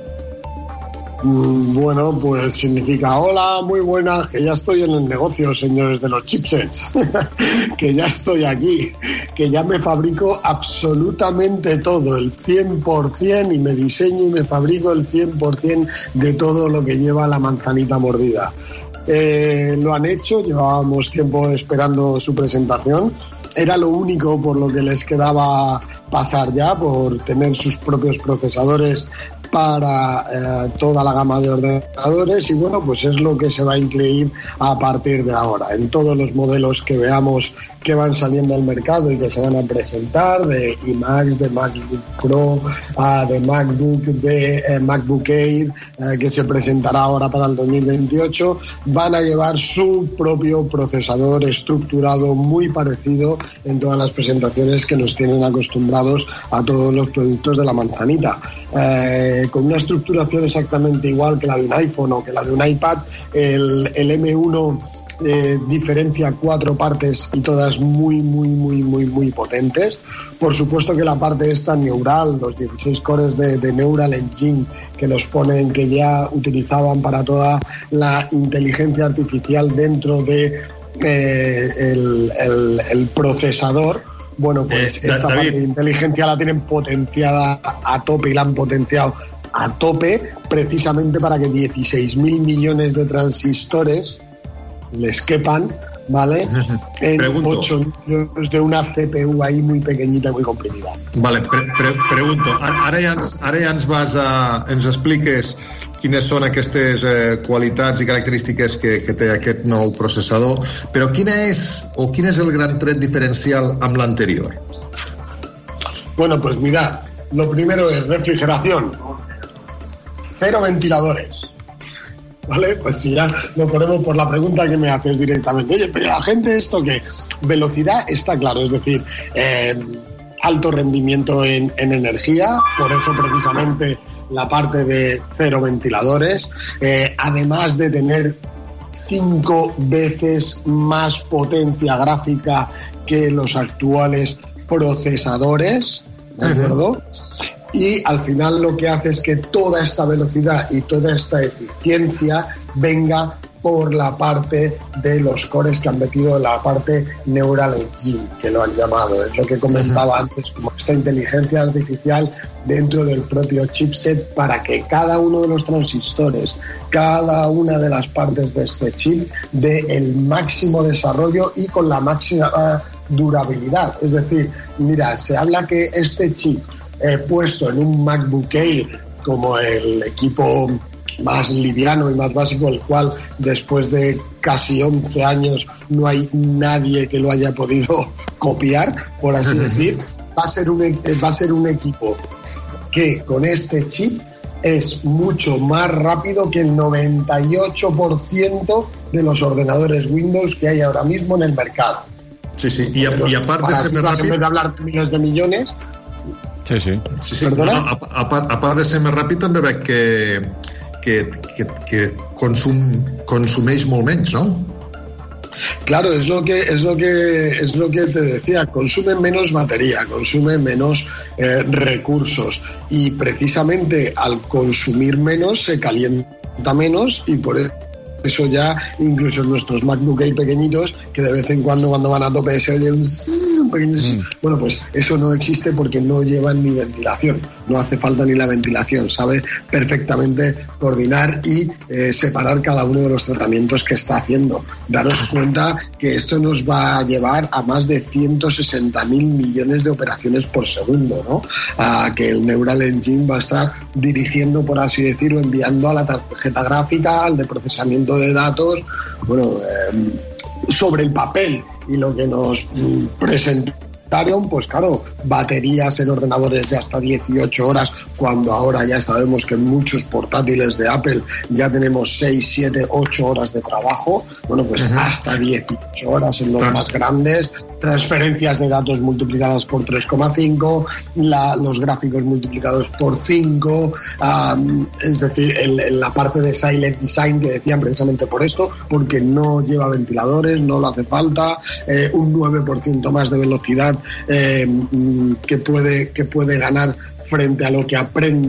Bueno, pues significa hola, muy buenas, que ya estoy en el negocio, señores de los chipsets, que ya estoy aquí, que ya me fabrico absolutamente todo, el cien por ciento, y me diseño y me fabrico el cien por ciento de todo lo que lleva la manzanita mordida. Eh, lo han hecho, llevábamos tiempo esperando su presentación. Era lo único por lo que les quedaba pasar ya, por tener sus propios procesadores para eh, toda la gama de ordenadores, y bueno, pues es lo que se va a incluir a partir de ahora en todos los modelos que veamos que van saliendo al mercado y que se van a presentar, de iMac, de MacBook Pro, uh, de MacBook, de eh, MacBook Air, eh, que se presentará ahora para el dos mil veintiocho, van a llevar su propio procesador estructurado muy parecido en todas las presentaciones que nos tienen acostumbrados a todos los productos de la manzanita. Eh, con una estructuración exactamente igual que la de un iPhone o que la de un iPad, el, el M uno eh, diferencia cuatro partes y todas muy, muy, muy, muy, muy potentes. Por supuesto que la parte esta neural, los dieciséis cores de, de Neural Engine que los ponen, que ya utilizaban para toda la inteligencia artificial dentro de eh, el, el, el procesador. Bueno, pues eh, esta David. parte de inteligencia la tienen potenciada a tope y la han potenciado a tope precisamente para que dieciséis mil millones de transistores les quepan, ¿vale? En Pregunto. ocho núcleos de una C P U ahí muy pequeñita, muy comprimida. Vale, pre pre pregunto. Ara ja, ens, ara ja ens vas a... ens expliques quines són aquestes eh, qualitats i característiques que, que té aquest nou processador, però quina és o quin és el gran tret diferencial amb l'anterior? Bueno, pues mirad, lo primero es refrigeración. Cero ventiladores. ¿Vale? Pues si ya lo ponemos por la pregunta que me haces directamente. Oye, pero la gente esto que velocidad está claro, es decir, eh, alto rendimiento en, en energía, por eso precisamente la parte de cero ventiladores, eh, además de tener cinco veces más potencia gráfica que los actuales procesadores, ¿de acuerdo? Uh-huh. Y al final lo que hace es que toda esta velocidad y toda esta eficiencia venga por la parte de los cores que han metido la parte Neural Engine, que lo han llamado. Es lo que comentaba uh-huh. antes, como esta inteligencia artificial dentro del propio chipset para que cada uno de los transistores, cada una de las partes de este chip dé el máximo desarrollo y con la máxima uh, durabilidad. Es decir, mira, se habla que este chip eh, puesto en un MacBook Air como el equipo más liviano y más básico, el cual después de casi once años no hay nadie que lo haya podido copiar, por así decir, va a ser un, va a ser un equipo que con este chip es mucho más rápido que el noventa y ocho por ciento de los ordenadores Windows que hay ahora mismo en el mercado. Sí, sí, y, a, y aparte de ser más rápido, en vez de hablar de miles de millones. Sí, sí. sí, sí. No, a, a, a part de ser més ràpid, també veig que, que, que, que consum, consumeix molt menys, ¿no? Claro, es lo que es lo que es lo que te decía, consume menos batería, consume menos eh, recursos, y precisamente al consumir menos se calienta menos, y por eso ya incluso en nuestros MacBook Air pequeñitos, que de vez en cuando cuando van a tope se oye un, un pequeño... Mm. Bueno, pues eso no existe porque no llevan ni ventilación, no hace falta ni la ventilación, sabe perfectamente coordinar y eh, separar cada uno de los tratamientos que está haciendo. Daros cuenta que esto nos va a llevar a más de ciento sesenta mil millones de operaciones por segundo, ¿no? A que el Neural Engine va a estar dirigiendo, por así decirlo, enviando a la tarjeta gráfica, al de procesamiento de datos, bueno, eh, sobre el papel y lo que nos presenta, pues claro, baterías en ordenadores de hasta dieciocho horas, cuando ahora ya sabemos que en muchos portátiles de Apple ya tenemos seis, siete, ocho horas de trabajo, bueno, pues uh-huh. hasta dieciocho horas en los uh-huh. más grandes, transferencias de datos multiplicadas por tres coma cinco, la, los gráficos multiplicados por cinco, um, es decir, en, en la parte de Silent Design que decían precisamente por esto, porque no lleva ventiladores, no lo hace falta, eh, un nueve por ciento más de velocidad Eh, que puede que puede ganar frente a lo que aprende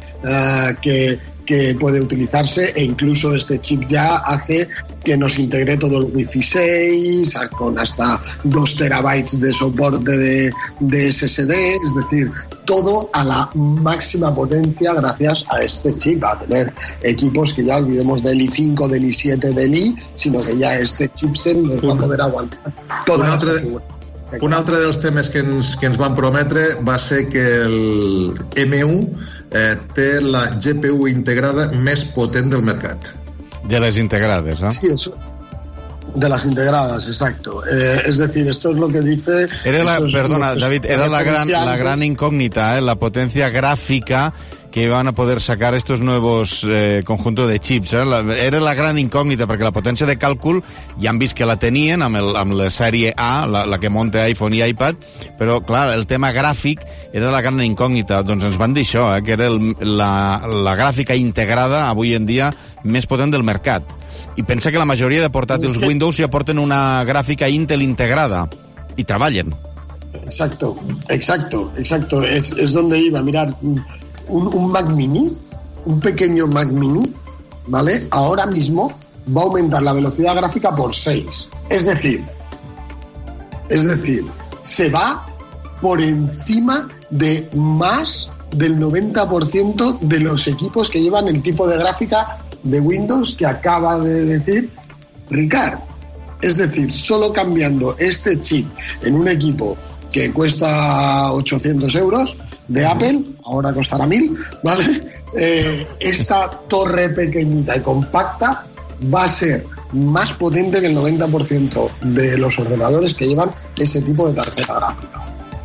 uh, que, que puede utilizarse, e incluso este chip ya hace que nos integre todo el Wi-Fi seis con hasta dos terabytes de soporte de, de S S D, es decir, todo a la máxima potencia gracias a este chip, a tener equipos que ya olvidemos del i cinco, del i siete, del i, sino que ya este chipset nos va a poder aguantar toda la figura. Un altre dels temes que ens, que ens van prometre va ser que el eme u eh, té la ge pe u integrada més potent del mercat. De les integrades, ¿no? Sí, eso. De las integradas, exacto. Eh, es decir, esto es lo que dice... Era la, es perdona, que, David, era la gran, la gran incógnita, ¿eh? La potencia gráfica que iban a poder sacar estos nuevos eh, conjuntos de chips. Eh? La, era la gran incògnita, perquè la potència de càlcul ja han vist que la tenien amb, el, amb la sèrie A, la, la que monta iPhone i iPad, però, clar, el tema gràfic era la gran incògnita. Doncs ens van dir això, eh? Que era el, la, la gràfica integrada, avui en dia, més potent del mercat. I pensa que la majoria de portàtils que... Windows ja porten una gràfica Intel integrada i treballen. Exacto, exacto, exacto. Es, es donde iba. Mirar, Un, un Mac Mini, un pequeño Mac Mini, ¿vale? Ahora mismo va a aumentar la velocidad gráfica por seis. Es decir, es decir, se va por encima de más del noventa por ciento de los equipos que llevan el tipo de gráfica de Windows que acaba de decir Ricard. Es decir, solo cambiando este chip en un equipo que cuesta ochocientos euros de Apple, ahora costará mil, ¿vale? Eh, esta torre pequeñita y compacta va a ser más potente que el noventa por ciento de los ordenadores que llevan ese tipo de tarjeta gráfica.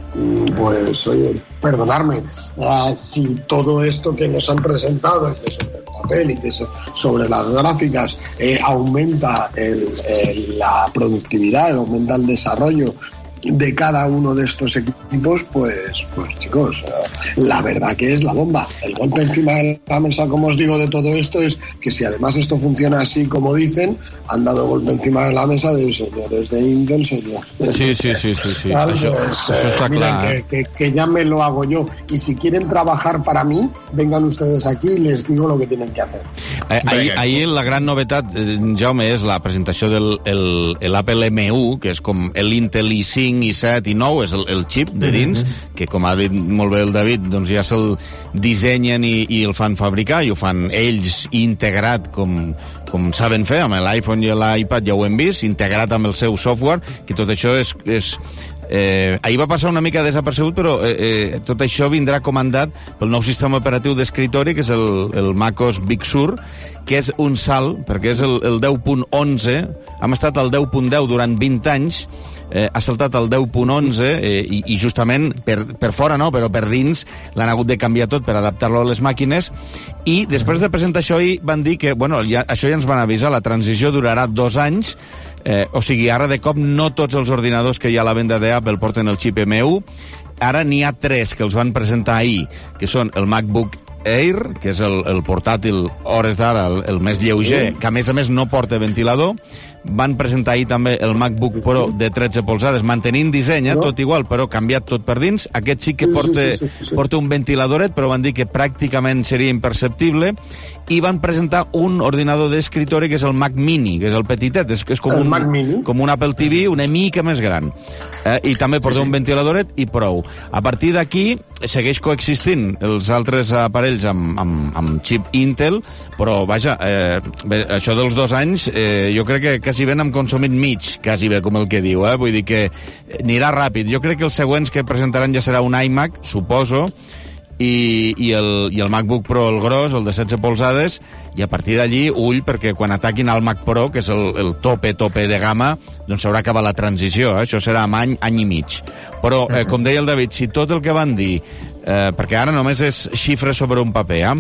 Pues, oye, perdonadme, uh, si todo esto que nos han presentado es sobre el papel y que sobre las gráficas eh, aumenta el, el, la productividad, aumenta el desarrollo de cada uno de estos equipos, pues, pues chicos, la verdad que es la bomba. El golpe encima de la mesa, como os digo, de todo esto es que si además esto funciona así como dicen, han dado el golpe encima de la mesa de señores de Intel, señores... Sí, sí, sí, sí, sí. Això, pues, això està miren, clar. Que, que, que ya me lo hago yo. Y si quieren trabajar para mí, vengan ustedes aquí y les digo lo que tienen que hacer. Eh, ahir, ahir la gran novetat, eh, Jaume, és la presentació del el, el Apple eme u, que és com l'Intel i cinc, i set i nou, és el, el xip de dins, mm-hmm. que com ha dit molt bé el David, doncs ja se'l dissenyen i, i el fan fabricar, i ho fan ells integrat com, com saben fer, amb l'iPhone i l'iPad ja ho hem vist, integrat amb el seu software, que tot això és... és Eh, ahir va passar una mica desapercebut, però eh, eh, tot això vindrà comandat pel nou sistema operatiu d'escritori, que és el, el MacOS Big Sur, que és un salt, perquè és el, el deu punt onze, hem estat al deu punt deu durant vint anys, eh, ha saltat al deu punt onze, eh, i, i justament per, per fora no, però per dins l'han hagut de canviar tot per adaptar-lo a les màquines, i després de presentar això ahir van dir que, bueno, ja, això ja ens van avisar, la transició durarà dos anys. Eh, o sigui, ara de cop no tots els ordinadors que hi ha a la venda d'Apple porten el xip eme u, ara n'hi ha tres que els van presentar ahir, que són el MacBook Air, que és el, el portàtil hores d'ara, el, el més lleuger, que a més a més no porta ventilador. Van presentar ahir també el MacBook Pro de tretze polzades, mantenint disseny, eh, tot igual, però canviat tot per dins. Aquest sí que porta, sí, sí, sí, sí. porta un ventiladoret, però van dir que pràcticament seria imperceptible. I van presentar un ordinador d'escritori que és el Mac Mini, que és el petitet, és, és com, un, com un Apple T V una mica més gran. Eh, I també porta sí, sí. un ventiladoret i prou. A partir d'aquí segueix coexistint els altres aparells amb, amb, amb xip Intel, però vaja, eh, bé, això dels dos anys eh, jo crec que quasi ben hem consumit mig, quasi bé com el que diu, eh? Vull dir que anirà ràpid. Jo crec que els següents que presentaran ja serà un iMac, suposo, i, i, el, i el MacBook Pro, el gros, el de setze polzades, i a partir d'allí, ull, perquè quan ataquin al Mac Pro, que és el, el tope, tope de gamma, doncs s'haurà acabat la transició, eh? Això serà amb any, any i mig. Però, eh, com deia el David, si tot el que van dir, eh, perquè ara només és xifres sobre un paper, eh?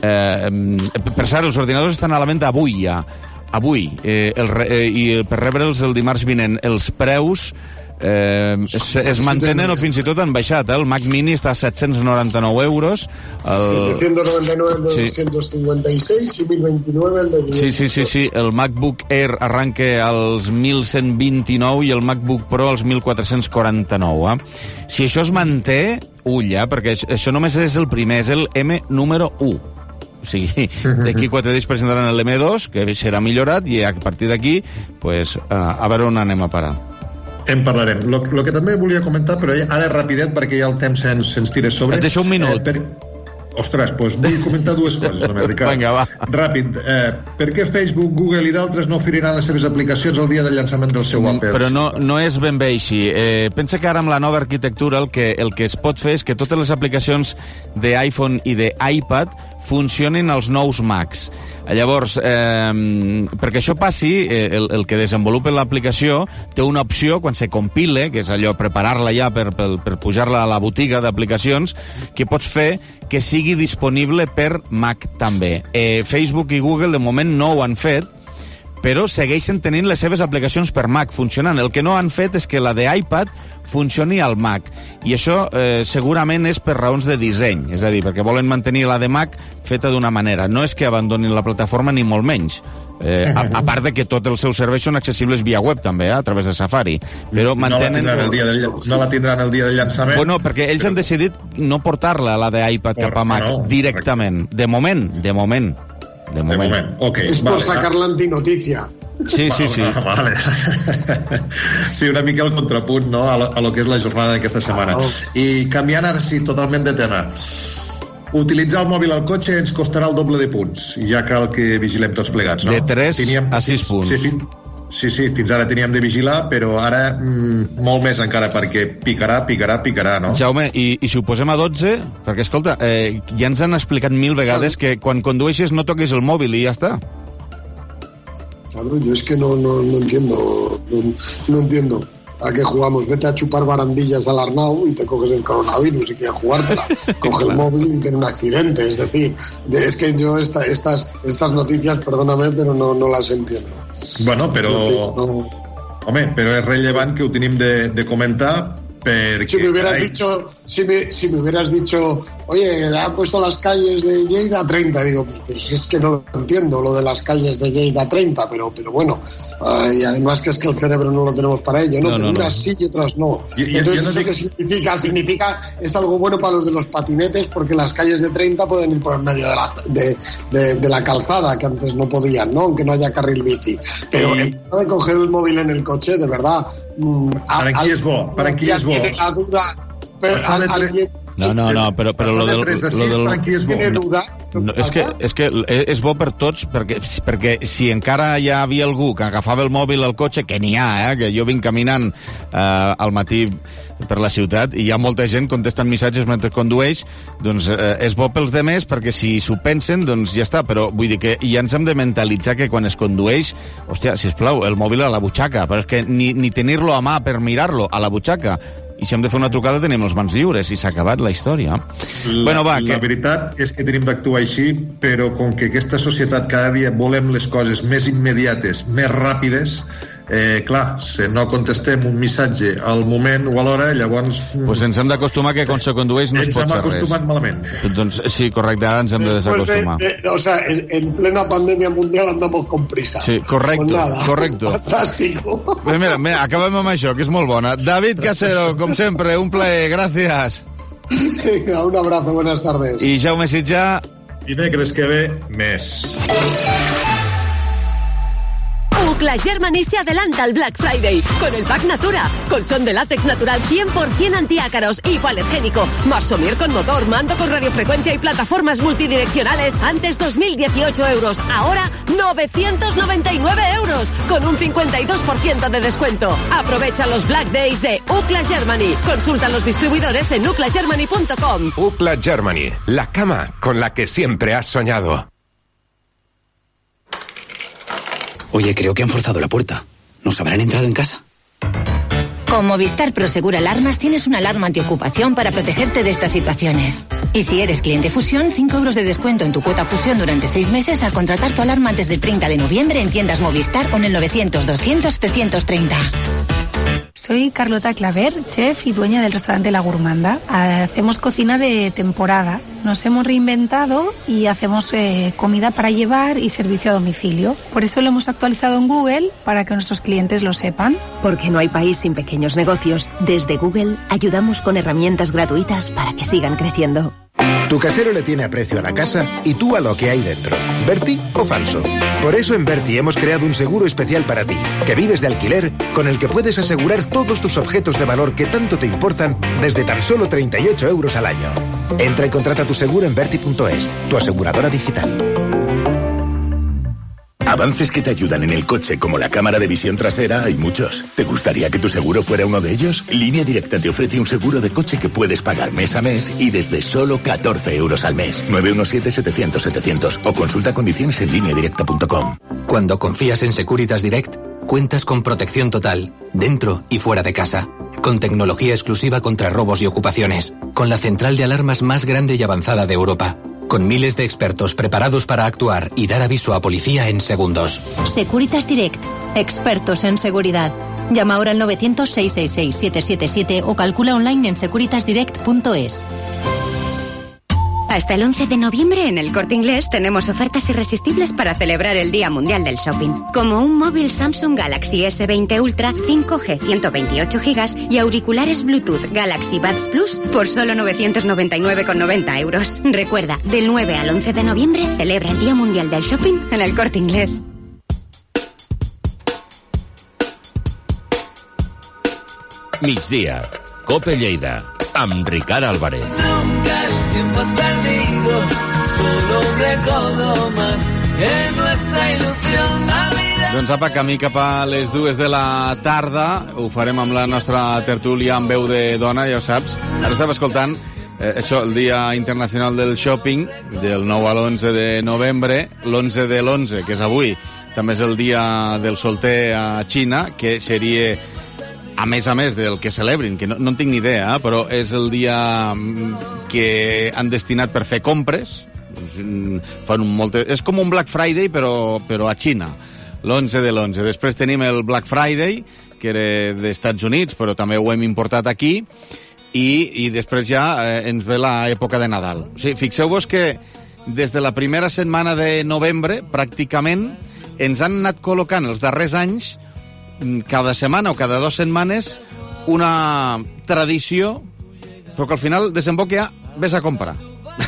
Eh, per cert, els ordinadors estan a la venda avui ja, avui, eh, el, eh, i per rebre'ls el dimarts vinent, els preus Eh, es, es mantenen o fins i tot han baixat, eh? El Mac Mini està a set-cents noranta-nou euros, el... setecientos noventa y nueve el de sí. doscientos cincuenta y seis y mil veintinueve el de quinientos. Sí, sí, sí, sí, el MacBook Air arranca als mil cent vint-i-nou i el MacBook Pro als mil quatre-cents quaranta-nou, eh? Si això es manté, ull, eh? Perquè això només és el primer, és el M número u. O sigui, d'aquí quatre dies presentaran l'M dos, que serà millorat, i a partir d'aquí, pues, a veure on anem a parar. En parlarem. Lo, lo que també volia comentar, però ara és rapidet perquè ja el temps se'ns, se'ns tira sobre. Et deixo un minut. Eh, per... Ostres, doncs vull comentar dues coses, només, Ricard. Vinga, va. Ràpid. Eh, per què Facebook, Google i d'altres no oferiran les seves aplicacions el dia del llançament del seu Apple? Però no, no és ben bé així. Eh, pensa que ara amb la nova arquitectura el que, el que es pot fer és que totes les aplicacions d'iPhone i d'iPad funcionin als nous Macs. Llavors, eh, perquè això passi, eh, el, el que desenvolupa l'aplicació té una opció, quan se compile, que és allò, preparar-la ja per, per, per pujar-la a la botiga d'aplicacions, que pots fer que sigui disponible per Mac també. Eh, Facebook i Google de moment no ho han fet, però segueixen tenint les seves aplicacions per Mac funcionant. El que no han fet és que la d'iPad funcioni al Mac, i això eh, segurament és per raons de disseny, és a dir, perquè volen mantenir la de Mac feta d'una manera. No és que abandonin la plataforma ni molt menys, eh, a, a part de que tots els seus serveis són accessibles via web també, eh, a través de Safari, però mantenen... No la tindran el dia del, no la tindran el dia del llançament? Bueno, perquè ells han decidit no portar-la, la d'iPad, cap a Mac, no, directament. De moment, de moment. De moment. De moment. Okay, es vale. por sacar la antinoticia. Sí, sí, sí. Vale. Sí, una mica el contrapunt, no?, a lo, a lo que és la jornada d'aquesta setmana. Ah, no. I canviant ara sí, totalment de tema. Utilitzar el mòbil al cotxe ens costarà el doble de punts, i ja cal que vigilem tots plegats, no? De tres Teníem... a sis punts. Sí, fin... sí, sí, fins ara teníem de vigilar, però ara mm, molt més encara, perquè picarà, picarà, picarà, no? Jaume, i, i si ho posem a dotze? Perquè, escolta, eh, ja ens han explicat mil vegades que quan condueixes no toquis el mòbil i ja està. Claro, yo es que no, no, no entiendo, no, no entiendo a qué jugamos. Vete a chupar barandillas al Arnau y te coges el coronavirus y quieres jugártela. Coge el móvil y tiene un accidente. Es decir, de, es que yo esta, estas, estas noticias, perdóname, pero no, no las entiendo. Bueno, però... Decir, no... Home, però és rellevant que ho tenim de, de comentar perquè... Si me hubieras carai... dicho, si me, si me hubieras dicho, oye, le han puesto las calles de Lleida treinta, digo, pues, pues es que no lo entiendo, lo de las calles de Lleida treinta, pero, pero bueno, uh, y además que es que el cerebro no lo tenemos para ello, ¿no? no, pero no unas no. sí y otras no. Y, y, Entonces, no ¿eso digo... qué significa? Significa, es algo bueno para los de los patinetes, porque las calles de treinta pueden ir por el medio de la, de, de, de la calzada, que antes no podían, ¿no? Aunque no haya carril bici. Pero y... el tema de coger el móvil en el coche, de verdad... Mmm, para aquí es bo, para aquí es bo. Tiene la duda, pero a, alguien... No, no, no, però, però lo del... Lo del... No, és, que, és que és bo per tots, perquè, perquè si encara hi havia algú que agafava el mòbil al cotxe, que n'hi ha, eh, que jo vinc caminant eh, al matí per la ciutat i hi ha molta gent contestant missatges mentre condueix, doncs eh, és bo pels demés, perquè si s'ho pensen, doncs ja està, però vull dir que ja ens hem de mentalitzar que quan es condueix, hòstia, sisplau, el mòbil a la butxaca, però és que ni, ni tenir-lo a mà per mirar-lo a la butxaca, i si hem de fer una trucada tenim les mans lliures i s'ha acabat la història. La, bueno, va, la que... veritat és que tenim d'actuar així, però com que aquesta societat cada dia volem les coses més immediates, més ràpides, eh, clar, si no contestem un missatge al moment o a l'hora, llavors... Pues ens hem d'acostumar que quan se condueix no es pot fer res. Ens hem acostumat malament. Doncs sí, correcte, ara ens hem de desacostumar. De, de, o sea, en, en plena pandemia mundial andamos con prisa. Sí, correcto, pues correcto. Fantástico. Pues mira, mira, acabem amb això, que és molt bona. David Casero, com sempre, un plaer, gràcies. Un abrazo, buenas tardes. I Jaume Sitjà... Dimecres que ve, més. UCLA Germany se adelanta al Black Friday con el pack Natura. Colchón de látex natural cien por ciento antiácaros, hipoalergénico, más somier con motor, mando con radiofrecuencia y plataformas multidireccionales. Antes dos mil dieciocho euros, ahora novecientos noventa y nueve euros, con un cincuenta y dos por ciento de descuento. Aprovecha los Black Days de UCLA Germany. Consulta a los distribuidores en ucla germany punto com. UCLA Germany, la cama con la que siempre has soñado. Oye, creo que han forzado la puerta. ¿Nos habrán entrado en casa? Con Movistar Prosegur Alarmas tienes una alarma antiocupación para protegerte de estas situaciones. Y si eres cliente Fusión, cinco euros de descuento en tu cuota Fusión durante seis meses al contratar tu alarma antes del treinta de noviembre en tiendas Movistar o en el novecientos doscientos setecientos treinta. Soy Carlota Claver, chef y dueña del restaurante La Gourmanda. Hacemos cocina de temporada. Nos hemos reinventado y hacemos eh, comida para llevar y servicio a domicilio. Por eso lo hemos actualizado en Google para que nuestros clientes lo sepan. Porque no hay país sin pequeños negocios. Desde Google ayudamos con herramientas gratuitas para que sigan creciendo. Tu casero le tiene aprecio a la casa y tú a lo que hay dentro. ¿Berti o falso? Por eso en Berti hemos creado un seguro especial para ti, que vives de alquiler, con el que puedes asegurar todos tus objetos de valor que tanto te importan desde tan solo treinta y ocho euros al año. Entra y contrata tu seguro en berti punto es, tu aseguradora digital. Avances que te ayudan en el coche, como la cámara de visión trasera, hay muchos. ¿Te gustaría que tu seguro fuera uno de ellos? Línea Directa te ofrece un seguro de coche que puedes pagar mes a mes y desde solo catorce euros al mes. nueve uno siete, setecientos, setecientos o consulta condiciones en línea directa punto com. Cuando confías en Securitas Direct, cuentas con protección total, dentro y fuera de casa. Con tecnología exclusiva contra robos y ocupaciones. Con la central de alarmas más grande y avanzada de Europa. Con miles de expertos preparados para actuar y dar aviso a policía en segundos. Securitas Direct, expertos en seguridad. Llama ahora al novecientos, seiscientos sesenta y seis, setecientos setenta y siete o calcula online en securitas direct punto es. Hasta el once de noviembre en El Corte Inglés tenemos ofertas irresistibles para celebrar el Día Mundial del Shopping. Como un móvil Samsung Galaxy ese veinte Ultra cinco G ciento veintiocho gigas y auriculares Bluetooth Galaxy Buds Plus por solo novecientos noventa y nueve con noventa euros. Recuerda, del nueve al once de noviembre celebra el Día Mundial del Shopping en El Corte Inglés. Migdia, Cope Lleida, amb Ricard Álvarez. Nunca el tiempo has perdido, solo un recodo más en nuestra ilusión. Doncs apa, camí cap a les dues de la tarda. Ho farem amb la nostra tertúlia amb veu de dona, ja ho saps. Ara estava escoltant eh, això, el Dia Internacional del Shopping, del nou a l'onze de novembre, l'onze de l'onze, que és avui. També és el Dia del Solter a Xina, que seria, a més a més del que celebrin, que no, no en tinc ni idea, eh, però és el dia que han destinat per fer compres. Fan un molt... És com un Black Friday, però, però a Xina. L'onze de l'onze. Després tenim el Black Friday, que era d'Estats Units, però també ho hem importat aquí, i, i després ja eh, ens ve l'època de Nadal. O sigui, fixeu-vos que des de la primera setmana de novembre, pràcticament, ens han anat col·locant els darrers anys, cada setmana o cada dues setmanes, una tradició, però que al final desemboca a vés a comprar.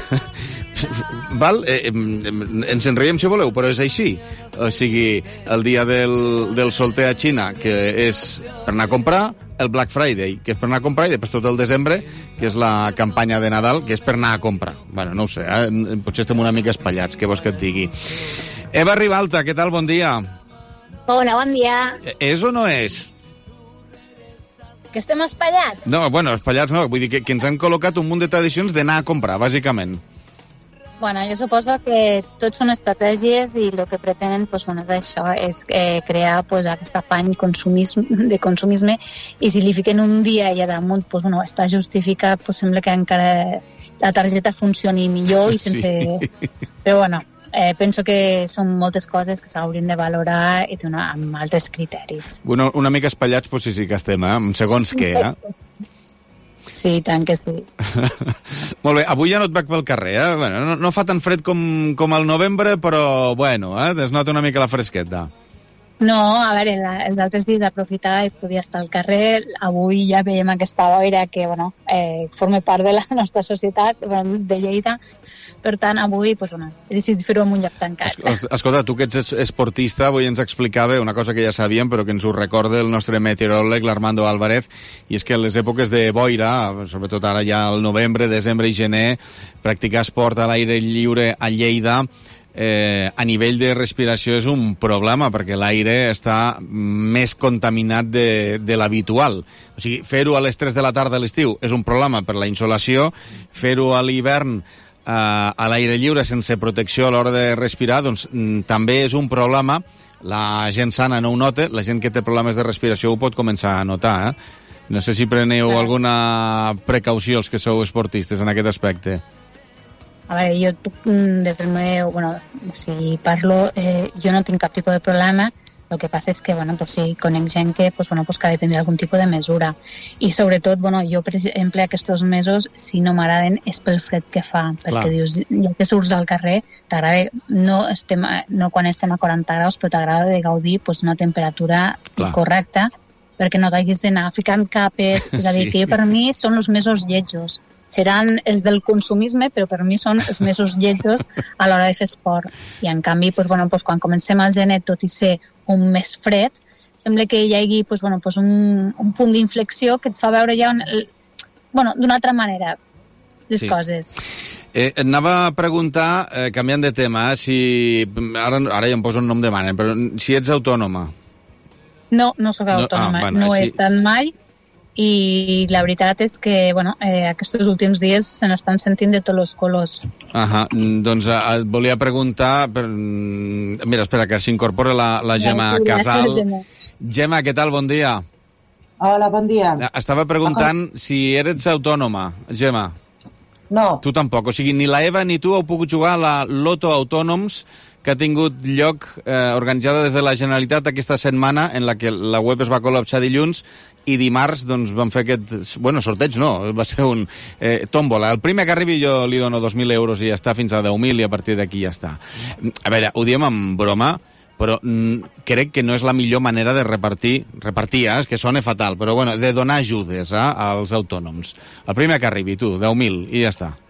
Val? Eh, ens en riem si voleu, però és així. O sigui, el dia del, del solter a Xina, que és per anar a comprar, el Black Friday, que és per anar a comprar, i després tot el desembre, que és la campanya de Nadal, que és per anar a comprar. Bueno, no ho sé, eh? Potser estem una mica espallats, què vols que et digui. Eva Ribalta, què tal? Bon dia. Hola, bon dia. És o no és? Que estem espallats? No, bueno, espallats no, vull dir que, que ens han col·locat un munt de tradicions d'anar a comprar, bàsicament. Bueno, jo suposo que tot són estratègies i el que pretenen pues, bueno, és això, és eh, crear pues, aquest afany consumisme, de consumisme, i si li fiquen un dia i a damunt pues, bueno, està justificat, pues, sembla que encara la targeta funcioni millor i sense... Sí. Però bueno, eh, penso que són moltes coses que s'haurien de valorar i donar amb altres criteris. Una, una mica espallats, pues sí, sí que estem, eh? Segons què, eh? Sí, tant que sí. Molt bé, avui ja no et veig pel carrer, eh? Bueno, no, no fa tan fred com, com al novembre, però, bueno, eh? Es nota una mica la fresqueta. No, a veure, la, els altres dies aprofitava i podia estar al carrer. Avui ja veiem aquesta boira que, bueno, eh, forma part de la nostra societat, de Lleida. Per tant, avui, pues, bueno, he decidit fer-ho en un lloc tancat. Escolta, tu que ets esportista, avui ens explicava una cosa que ja sabíem, però que ens ho recorda el nostre meteoròleg, l'Armando Álvarez, i és que en les èpoques de boira, sobretot ara ja al novembre, desembre i gener, practicar esport a l'aire lliure a Lleida, Eh, a nivell de respiració és un problema, perquè l'aire està més contaminat de, de l'habitual. O sigui, fer-ho a les tres de la tarda a l'estiu és un problema per la insolació, fer-ho a l'hivern eh, a l'aire lliure sense protecció a l'hora de respirar, doncs mm, també és un problema. La gent sana no ho nota, la gent que té problemes de respiració ho pot començar a notar, eh? No sé si preneu alguna precaució els que sou esportistes en aquest aspecte. A veure, jo des del meu... Bueno, si parlo, eh, jo no tinc cap tipus de problema. El que passa és que, bueno, pues, si conec gent que, pues, bueno, pues, que ha de prendre algun tipus de mesura. I sobretot, bueno, jo, per exemple, aquests mesos, si no m'agraden, és pel fred que fa. Perquè Clar. dius, ja que surts al carrer, t'agrada, no, estem, no quan estem a quaranta graus, però t'agrada de gaudir pues, una temperatura Clar. correcta, perquè no t'hagis d'anar ficant capes. És a dir, sí. que jo, per mi són els mesos lletjos. Seran els del consumisme, però per mi són els mesos lletjos a l'hora de fer esport. I en canvi, pues, bueno, pues, quan comencem al gener, tot i ser un mes fred, sembla que hi hagi pues, bueno, pues un, un punt d'inflexió que et fa veure ja un, bueno, d'una altra manera les sí. coses. Eh, et anava a preguntar, eh, canviant de tema, si ara, ara ja em poso un nom de mare, però si ets autònoma. No, no sóc autònoma, no, ah, bueno, no he així... estat mai. I la veritat és que, bueno, eh, aquests últims dies se n'estan sentint de tots els colors. Ahà, doncs eh, et volia preguntar... Per... Mira, espera, que s'incorpora la, la Gemma no, Casal. Gemma. Gemma, què tal? Bon dia. Hola, bon dia. Estava preguntant oh. si eres autònoma, Gemma. No. Tu tampoc. O sigui, ni la Eva ni tu heu pogut jugar a la Loto Autònoms que ha tingut lloc eh, organitzada des de la Generalitat aquesta setmana, en la que la web es va col·lapsar dilluns i dimarts doncs, van fer aquest... Bueno, sorteig no, va ser un eh, tòmbola. El primer que arribi jo li dono dos mil euros i ja està, fins a deu mil, i a partir d'aquí ja està. A veure, ho diem amb broma, però mm, crec que no és la millor manera de repartir, repartir, eh, que sona fatal, però bueno, de donar ajudes eh, als autònoms. El primer que arribi, tu, deu mil, i ja està.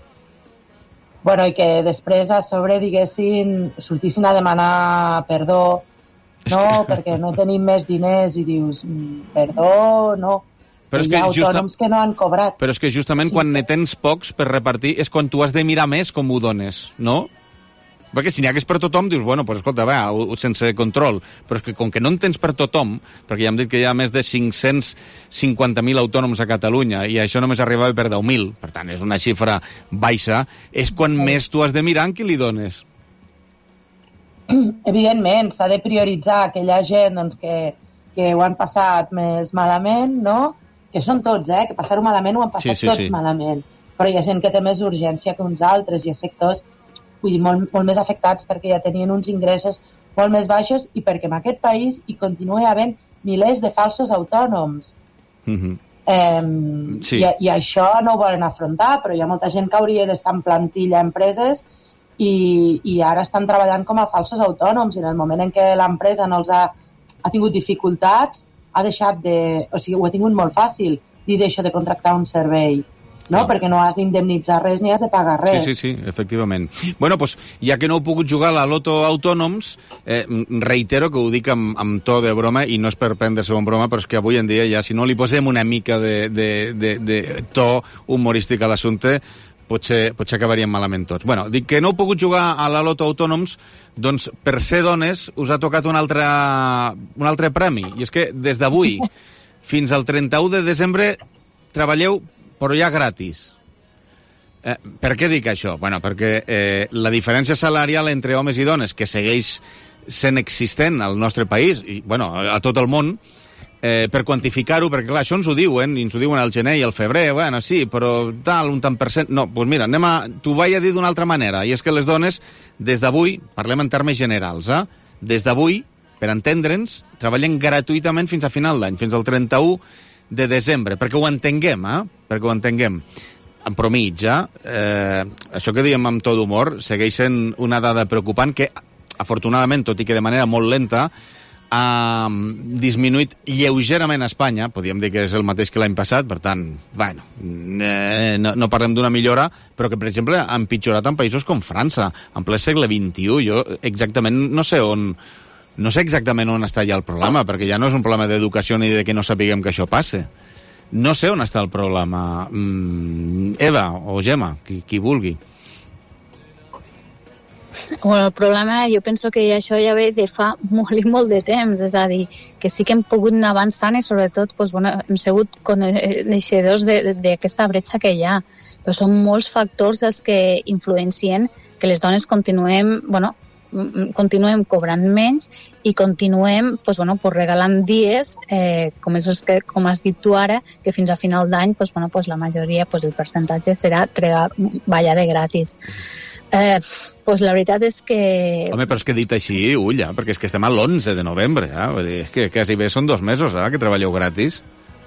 Bueno, i que després a sobre diguessin, sortissin a demanar perdó, no, perquè no tenim més diners, i dius, perdó, no. Però és que hi ha autònoms justa... que no han cobrat. Però és que justament sí. quan ne tens pocs per repartir és quan tu has de mirar més com ho dones, no? Perquè si n'hi hagués per tothom, dius, bueno, pues escolta, va, sense control. Però és que com que no en tens per tothom, perquè ja hem dit que hi ha més de cinc-cents cinquanta mil autònoms a Catalunya i això només arribava per deu mil, per tant, és una xifra baixa, és quan sí. més tu has de mirar en qui li dones. Evidentment, s'ha de prioritzar aquella gent doncs, que, que ho han passat més malament, no? Que són tots, eh? Que passar-ho malament ho han passat sí, sí, tots sí. malament. Però hi ha gent que té més urgència que uns altres, hi ha sectors vull dir, molt, molt més afectats perquè ja tenien uns ingressos molt més baixos i perquè en aquest país hi continua havent milers de falsos autònoms. Mm-hmm. eh, sí. i, I això no ho volen afrontar, però hi ha molta gent que hauria d'estar en plantilla a empreses i, i ara estan treballant com a falsos autònoms i en el moment en què l'empresa no els ha, ha tingut dificultats, ha deixat de... O sigui, ho ha tingut molt fàcil dir deixo de contractar un servei. No? Perquè no has d'indemnitzar res ni has de pagar res. Sí, sí, sí, efectivament. Bueno, doncs, ja que no heu pogut jugar a la Loto Autònoms, eh, reitero que ho dic amb, amb to de broma, i no és per prendre-se en broma, però és que avui en dia ja, si no li posem una mica de, de, de, de to humorístic a l'assumpte, potser, potser acabaríem malament tots. Bueno, dic que no heu pogut jugar a la Loto Autònoms, doncs per ser dones us ha tocat un altre, un altre premi, i és que des d'avui fins al trenta-u de desembre treballeu però ja gratis. Eh, per què dic això? Bueno, perquè eh, la diferència salarial entre homes i dones, que segueix sent existent al nostre país, i bueno, a tot el món, eh, per quantificar-ho, perquè clar, això ens ho diuen, i ens ho diuen al gener i al febrer, bueno, sí, però tal, un tant per cent... No, doncs mira, anem a... T'ho vaig a dir d'una altra manera, i és que les dones, des d'avui, parlem en termes generals, eh? Des d'avui, per entendre'ns, treballen gratuïtament fins a final d'any, fins al trenta-u de desembre, perquè ho entenguem, eh? Perquè ho entenguem. En promitja, eh, això que diem amb tot humor, segueix sent una dada preocupant que, afortunadament, tot i que de manera molt lenta, ha disminuït lleugerament a Espanya, podríem dir que és el mateix que l'any passat, per tant, bueno, eh, no, no parlem d'una millora, però que, per exemple, ha empitjorat en països com França, en ple segle vint-i-u. Jo exactament no sé on... No sé exactament on està ja el problema, perquè ja no és un problema d'educació ni de que no sapiguem que això passe. No sé on està el problema. Mm, Eva o Gemma, qui, qui vulgui. Bueno, el problema, jo penso que això ja ve de fa molt i molt de temps, és a dir, que sí que hem pogut anar avançant i sobretot doncs, bueno, hem sigut coneixedors d'aquesta bretxa que hi ha, però són molts factors els que influencien que les dones continuem, bueno, continuem cobrant menys i continuem doncs, bueno, pues regalant dies, eh, com, és que, com has dit tu ara, que fins a final d'any doncs, bueno, pues la majoria, pues el percentatge serà tregar, ballar de gratis. Eh, pues la veritat és que... Home, però és que dit així, ulla, perquè és que estem a l'onze de novembre, eh? Vull dir, és que quasi bé són dos mesos, eh, que treballeu gratis.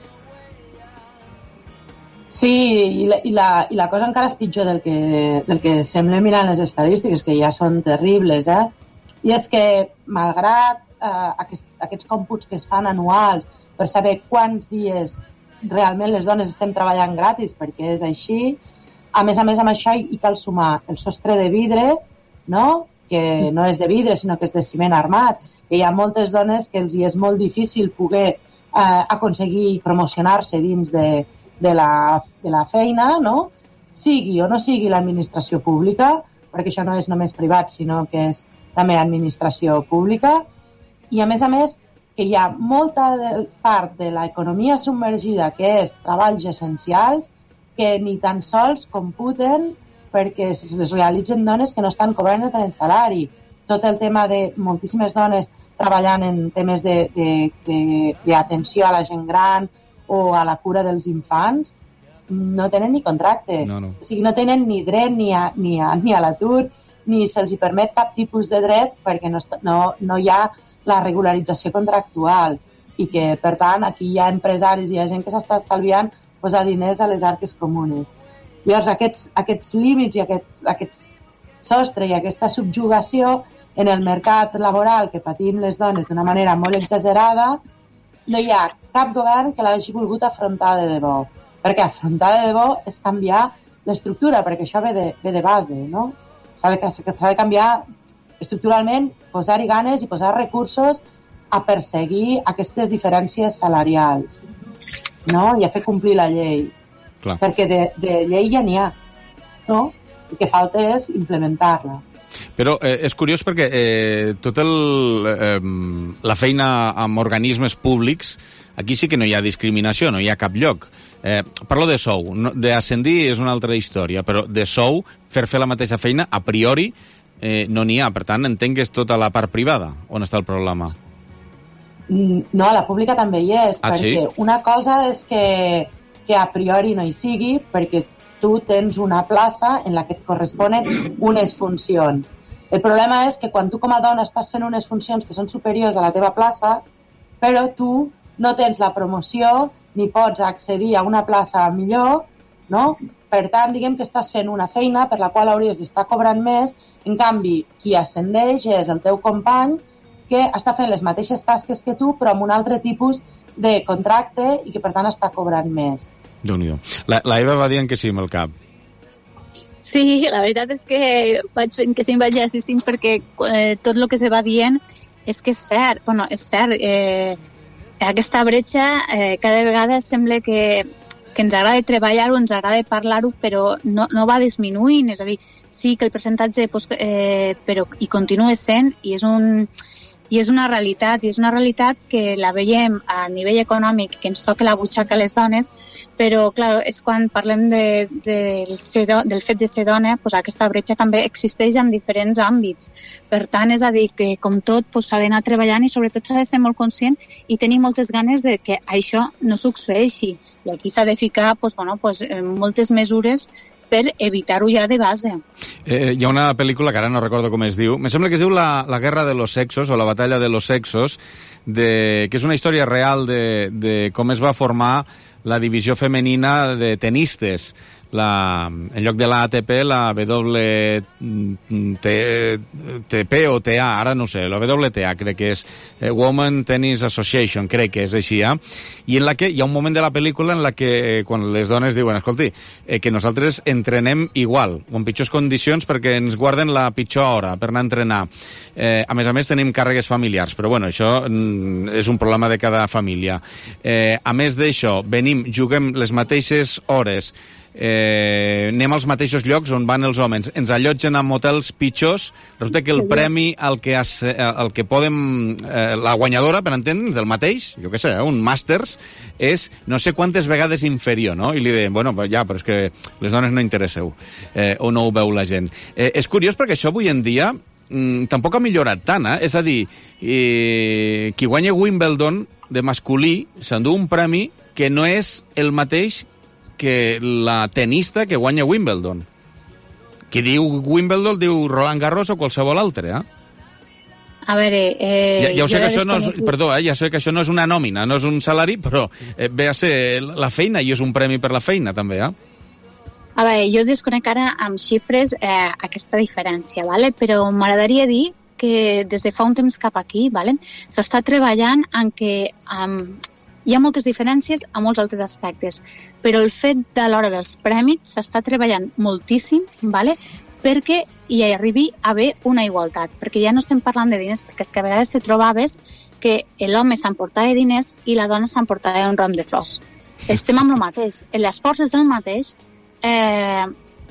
Sí, i la, i la, i la cosa encara és pitjor del que, del que sembla mirant les estadístiques, que ja són terribles, eh? I és que, malgrat eh, aquest, aquests còmputs que es fan anuals per saber quants dies realment les dones estem treballant gratis, perquè és així, a més a més amb això hi cal sumar el sostre de vidre, no? Que no és de vidre, sinó que és de ciment armat, que hi ha moltes dones que els hi és molt difícil poder eh, aconseguir promocionar-se dins de, de, la, de la feina, no? Sigui o no sigui l'administració pública, perquè això no és només privat, sinó que és també administració pública, i a més a més que hi ha molta de, part de l'economia submergida que és treballs essencials, que ni tan sols computen perquè es realitzen dones que no estan cobrant el salari. Tot el tema de moltíssimes dones treballant en temes d'atenció a la gent gran o a la cura dels infants no tenen ni contracte. No, no. O sigui, no tenen ni dret ni a, ni a, ni a l'atur, ni se'ls permet cap tipus de dret perquè no, no, no hi ha la regularització contractual i que, per tant, aquí hi ha empresaris i hi ha gent que s'està estalviant posar diners a les arques comunes. Llavors, aquests, aquests límits i aquest, aquests sostre i aquesta subjugació en el mercat laboral que patim les dones d'una manera molt exagerada, no hi ha cap govern que l'hagi volgut afrontar de debò. Perquè afrontar de debò és canviar l'estructura, perquè això ve de, ve de base, no? S'ha de, s'ha de canviar estructuralment, posar-hi ganes i posar recursos a perseguir aquestes diferències salarials, no? I a fer complir la llei. Clar. Perquè de, de llei ja n'hi ha, no? El que falta és implementar-la. Però eh, és curiós perquè eh, tot el, eh, la feina amb organismes públics, aquí sí que no hi ha discriminació, no hi ha cap lloc. Eh, parlo de sou, no, d'ascendir és una altra història, però de sou, fer fer la mateixa feina, a priori, eh, no n'hi ha. Per tant, entenc que és tota la part privada on està el problema. No, a la pública també hi és, ah, perquè sí? una cosa és que, que a priori no hi sigui, perquè tu tens una plaça en la que et corresponen unes funcions. El problema és que quan tu com a dona estàs fent unes funcions que són superiors a la teva plaça, però tu no tens la promoció ni pots accedir a una plaça millor, no? Per tant, diguem que estàs fent una feina per la qual hauries d'estar cobrant més, en canvi, qui ascendeix és el teu company que està fent les mateixes tasques que tu, però amb un altre tipus de contracte i que, per tant, està cobrant més. Déu-n'hi-do. La, la Eva va dient que sí amb el cap. Sí, la veritat és que vaig fent que sí em vaig assistint perquè eh, tot el que se va dient és que és cert. Bueno, és cert. Eh, aquesta bretxa eh, cada vegada sembla que, que ens agrada treballar-ho, ens agrada parlar-ho, però no, no va disminuint. És a dir, sí que el percentatge pues, eh, però hi continua sent i és un... I és una realitat, i és una realitat que la veiem a nivell econòmic, que ens toca la butxaca a les dones, però, clar, és quan parlem de, de, del, del fet de ser dona, doncs aquesta bretxa també existeix en diferents àmbits. Per tant, és a dir, que com tot s'ha doncs, d'anar treballant i sobretot s'ha de ser molt conscient i tenir moltes ganes de que això no succeeixi. I aquí s'ha de ficar doncs, bueno, doncs, moltes mesures per evitar-ho ja de base. Eh, hi ha una pel·lícula que ara no recordo com es diu, me sembla que es diu La, la guerra de los sexos o la batalla de los sexos, de, que és una història real de, de com es va formar la divisió femenina de tenistes. la, en lloc de la A T P, la W T P o T A, ara no sé, la W T A crec que és eh, Women Tennis Association, crec que és així, eh? I en la que hi ha un moment de la pel·lícula en la que eh, quan les dones diuen, escolti, eh, que nosaltres entrenem igual, o en pitjors condicions perquè ens guarden la pitjor hora per anar a entrenar. Eh, a més a més tenim càrregues familiars, però bueno, això mm, és un problema de cada família. Eh, a més d'això, venim, juguem les mateixes hores, Eh, anem als mateixos llocs on van els homes, ens allotgen en hotels pitjors, resulta que el premi al que, has, el que podem eh, la guanyadora, per entendre'ns, del mateix, jo què sé, eh, un màsters, és no sé quantes vegades inferior, no? I li deien, bueno, ja, però és que les dones no interesseu, eh, o no ho veu la gent. Eh, és curiós perquè això avui en dia mm, tampoc ha millorat tant, eh? És a dir, eh, qui guanya Wimbledon de masculí s'endú un premi que no és el mateix que la tenista que guanya Wimbledon. Qui diu Wimbledon diu Roland Garros o qualsevol altre, eh? A veure... Eh, ja, ja ho sé que això no és... Perdó, eh, ja sé que això no és una nòmina, no és un salari, però eh, ve a ser la feina i és un premi per la feina, també, eh? A veure, jo desconec ara amb xifres eh, aquesta diferència, ¿vale? Però m'agradaria dir que des de fa un temps cap aquí, ¿vale? S'està treballant en que... Um, hi ha moltes diferències a molts altres aspectes, però el fet de l'hora dels prèmits s'està treballant moltíssim, ¿vale? Perquè hi arribi a haver una igualtat, perquè ja no estem parlant de diners, perquè és que a vegades te trobaves que l'home s'emportava diners i la dona s'emportava un ram de flors. Estem amb el mateix, l'esforç és el mateix, eh,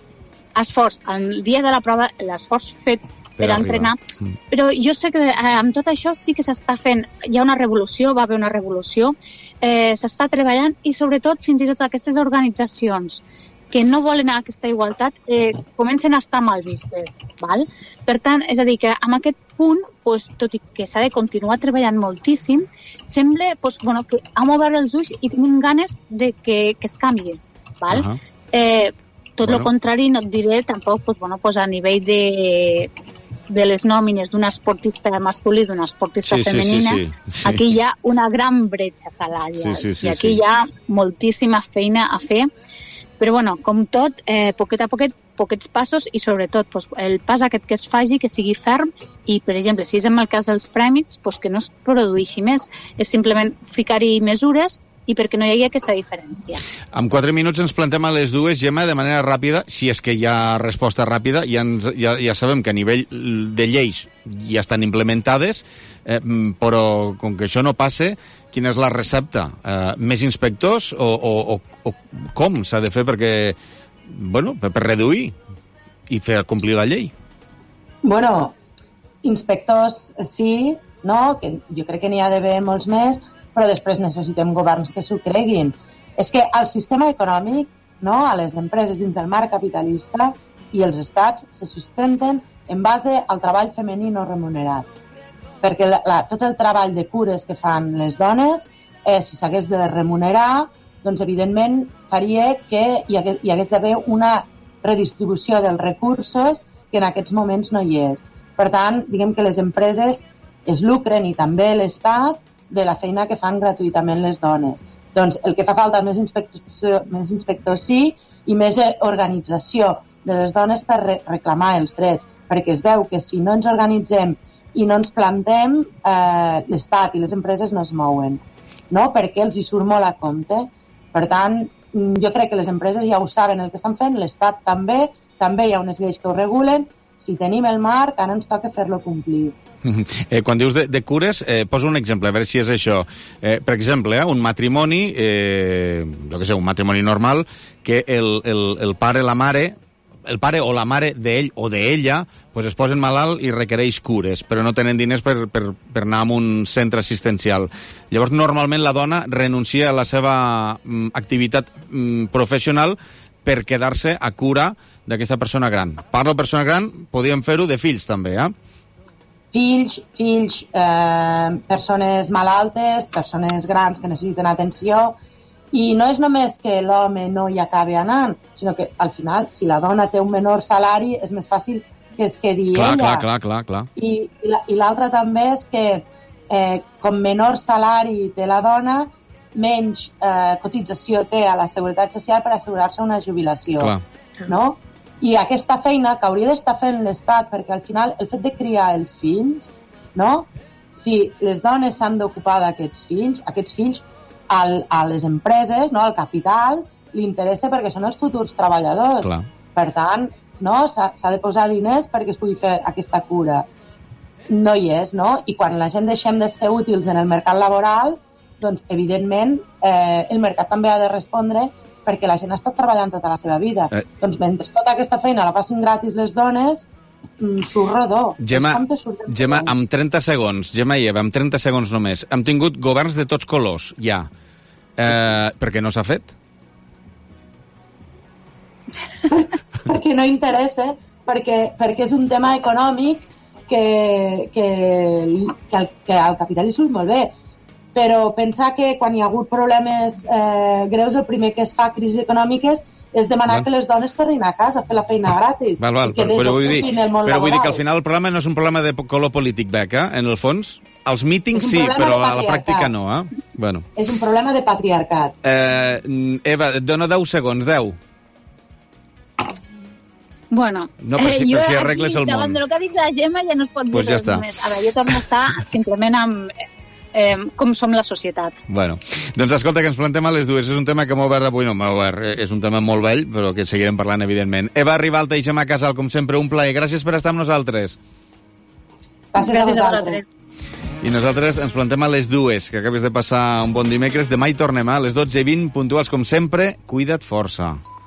esforç, el dia de la prova, l'esforç fet per, per entrenar, però jo sé que eh, amb tot això sí que s'està fent, hi ha una revolució, va haver una revolució, eh, s'està treballant i sobretot fins i tot aquestes organitzacions que no volen aquesta igualtat eh, comencen a estar mal vistes, val? Per tant, és a dir, que amb aquest punt, pues, tot i que s'ha de continuar treballant moltíssim, sembla pues, bueno, que hem obert els ulls i tenim ganes de que, que es canvi, val? Uh-huh. eh, tot el bueno. contrari, no et diré tampoc pues, bueno, pues, a nivell de... de les nòmines d'un esportista masculí i d'una esportista sí, femenina, sí, sí, sí. Aquí hi ha una gran bretxa salarial sí, sí, sí, i aquí sí. hi ha moltíssima feina a fer, però bueno, com tot, eh, poquet a poquet, poquets passos i sobretot pues, el pas aquest que es faci, que sigui ferm i, per exemple, si és en el cas dels prèmits, pues, que no es produeixi més, és simplement ficar-hi mesures i perquè no hi hagi aquesta diferència. En quatre minuts ens plantem a les dues, Gemma, de manera ràpida, si és que hi ha resposta ràpida, ja, ens, ja, ja sabem que a nivell de lleis ja estan implementades, eh, però com que això no passe, quina és la recepta? Eh, més inspectors o, o, o, o com s'ha de fer perquè, bueno, per, per reduir i fer complir la llei? Bueno, inspectors sí, no? Que jo crec que n'hi ha d'haver molts més, però després necessitem governs que s'ho creguin. És que el sistema econòmic, no, a les empreses dins del marc capitalista i els estats se sustenten en base al treball femení no remunerat. Perquè la, la, tot el treball de cures que fan les dones, eh, si s'hagués de remunerar, doncs evidentment faria que hi hagués, hi hagués d'haver una redistribució dels recursos que en aquests moments no hi és. Per tant, diguem que les empreses es lucren i també l'Estat de la feina que fan gratuïtament les dones. Doncs el que fa falta és més inspecció, més inspectors sí, i més organització de les dones per re reclamar els drets, perquè es veu que si no ens organitzem i no ens plantem, eh, l'Estat i les empreses no es mouen, no? Perquè els hi surt molt a compte. Per tant, jo crec que les empreses ja ho saben el que estan fent, l'Estat també, també hi ha unes lleis que ho regulen, si tenim el marc, ara ens toca fer-lo complir. Eh, quan dius de, de cures, eh, posa un exemple, a veure si és això. Eh, per exemple, eh, un matrimoni, eh, jo què sé, un matrimoni normal, que el, el, el pare, la mare, el pare o la mare d'ell o d'ella pues es posen malalt i requereix cures, però no tenen diners per, per, per anar a un centre assistencial. Llavors, normalment la dona renuncia a la seva mm, activitat mm, professional per quedar-se a cura d'aquesta persona gran. Parlo de persona gran, podíem fer-ho de fills també, eh? Fills, fills, eh, persones malaltes, persones grans que necessiten atenció, i no és només que l'home no hi acabi anant, sinó que al final, si la dona té un menor salari, és més fàcil que es quedi clar, ella. Clar, clar, clar, clar. I, i l'altre també és que eh, com menor salari té la dona, menys eh, cotització té a la Seguretat Social per assegurar-se una jubilació. Clar. No? I aquesta feina que hauria d'estar fent l'Estat, perquè al final el fet de criar els fills, no? Si les dones s'han d'ocupar d'aquests fills, aquests fills al, a les empreses, no? Al capital, li interessa perquè són els futurs treballadors. Clar. Per tant, no? S'ha de posar diners perquè es pugui fer aquesta cura. No hi és, no? I quan la gent deixem de ser útils en el mercat laboral, doncs, evidentment, eh, el mercat també ha de respondre perquè la gent ha estat treballant tota la seva vida. Eh. Doncs mentre tota aquesta feina la facin gratis les dones, surt rodó. Gemma, Gemma, amb trenta segons, Gemma i Eva, amb trenta segons només, hem tingut governs de tots colors, ja. Eh, per què no s'ha fet? Perquè no interessa, perquè, perquè és un tema econòmic que, que, que, al, que al capital li surt molt bé. Però pensar que quan hi ha hagut problemes eh, greus, el primer que es fa, crisis econòmiques, és demanar val. que les dones tornin a casa a fer la feina gratis. Val, val, però, però, vull dir, però vull dir que al final el problema no és un problema de color polític, Beca, en el fons. Els mítings sí, però a la pràctica no. Eh? Bueno. És un problema de patriarcat. Eh, Eva, et dono deu segons, deu. Bueno, no, per si, eh, per si arregles el món. Davant del que ha dit la Gemma ja no es pot dir pues ja res només. A veure, jo torno a estar simplement amb eh, com som la societat. Bueno, doncs escolta, que ens plantem a les dues. És un tema que m'ha obert avui, no m'ha obert, és un tema molt vell, però que seguirem parlant, evidentment. Eva Ribalta i Gemma Casal, com sempre, un plaer. Gràcies per estar amb nosaltres. Gràcies, Gràcies a vosaltres. I nosaltres ens plantem a les dues, que acabes de passar un bon dimecres. Demà hi tornem a les dotze i vint, puntuals com sempre. Cuida't força.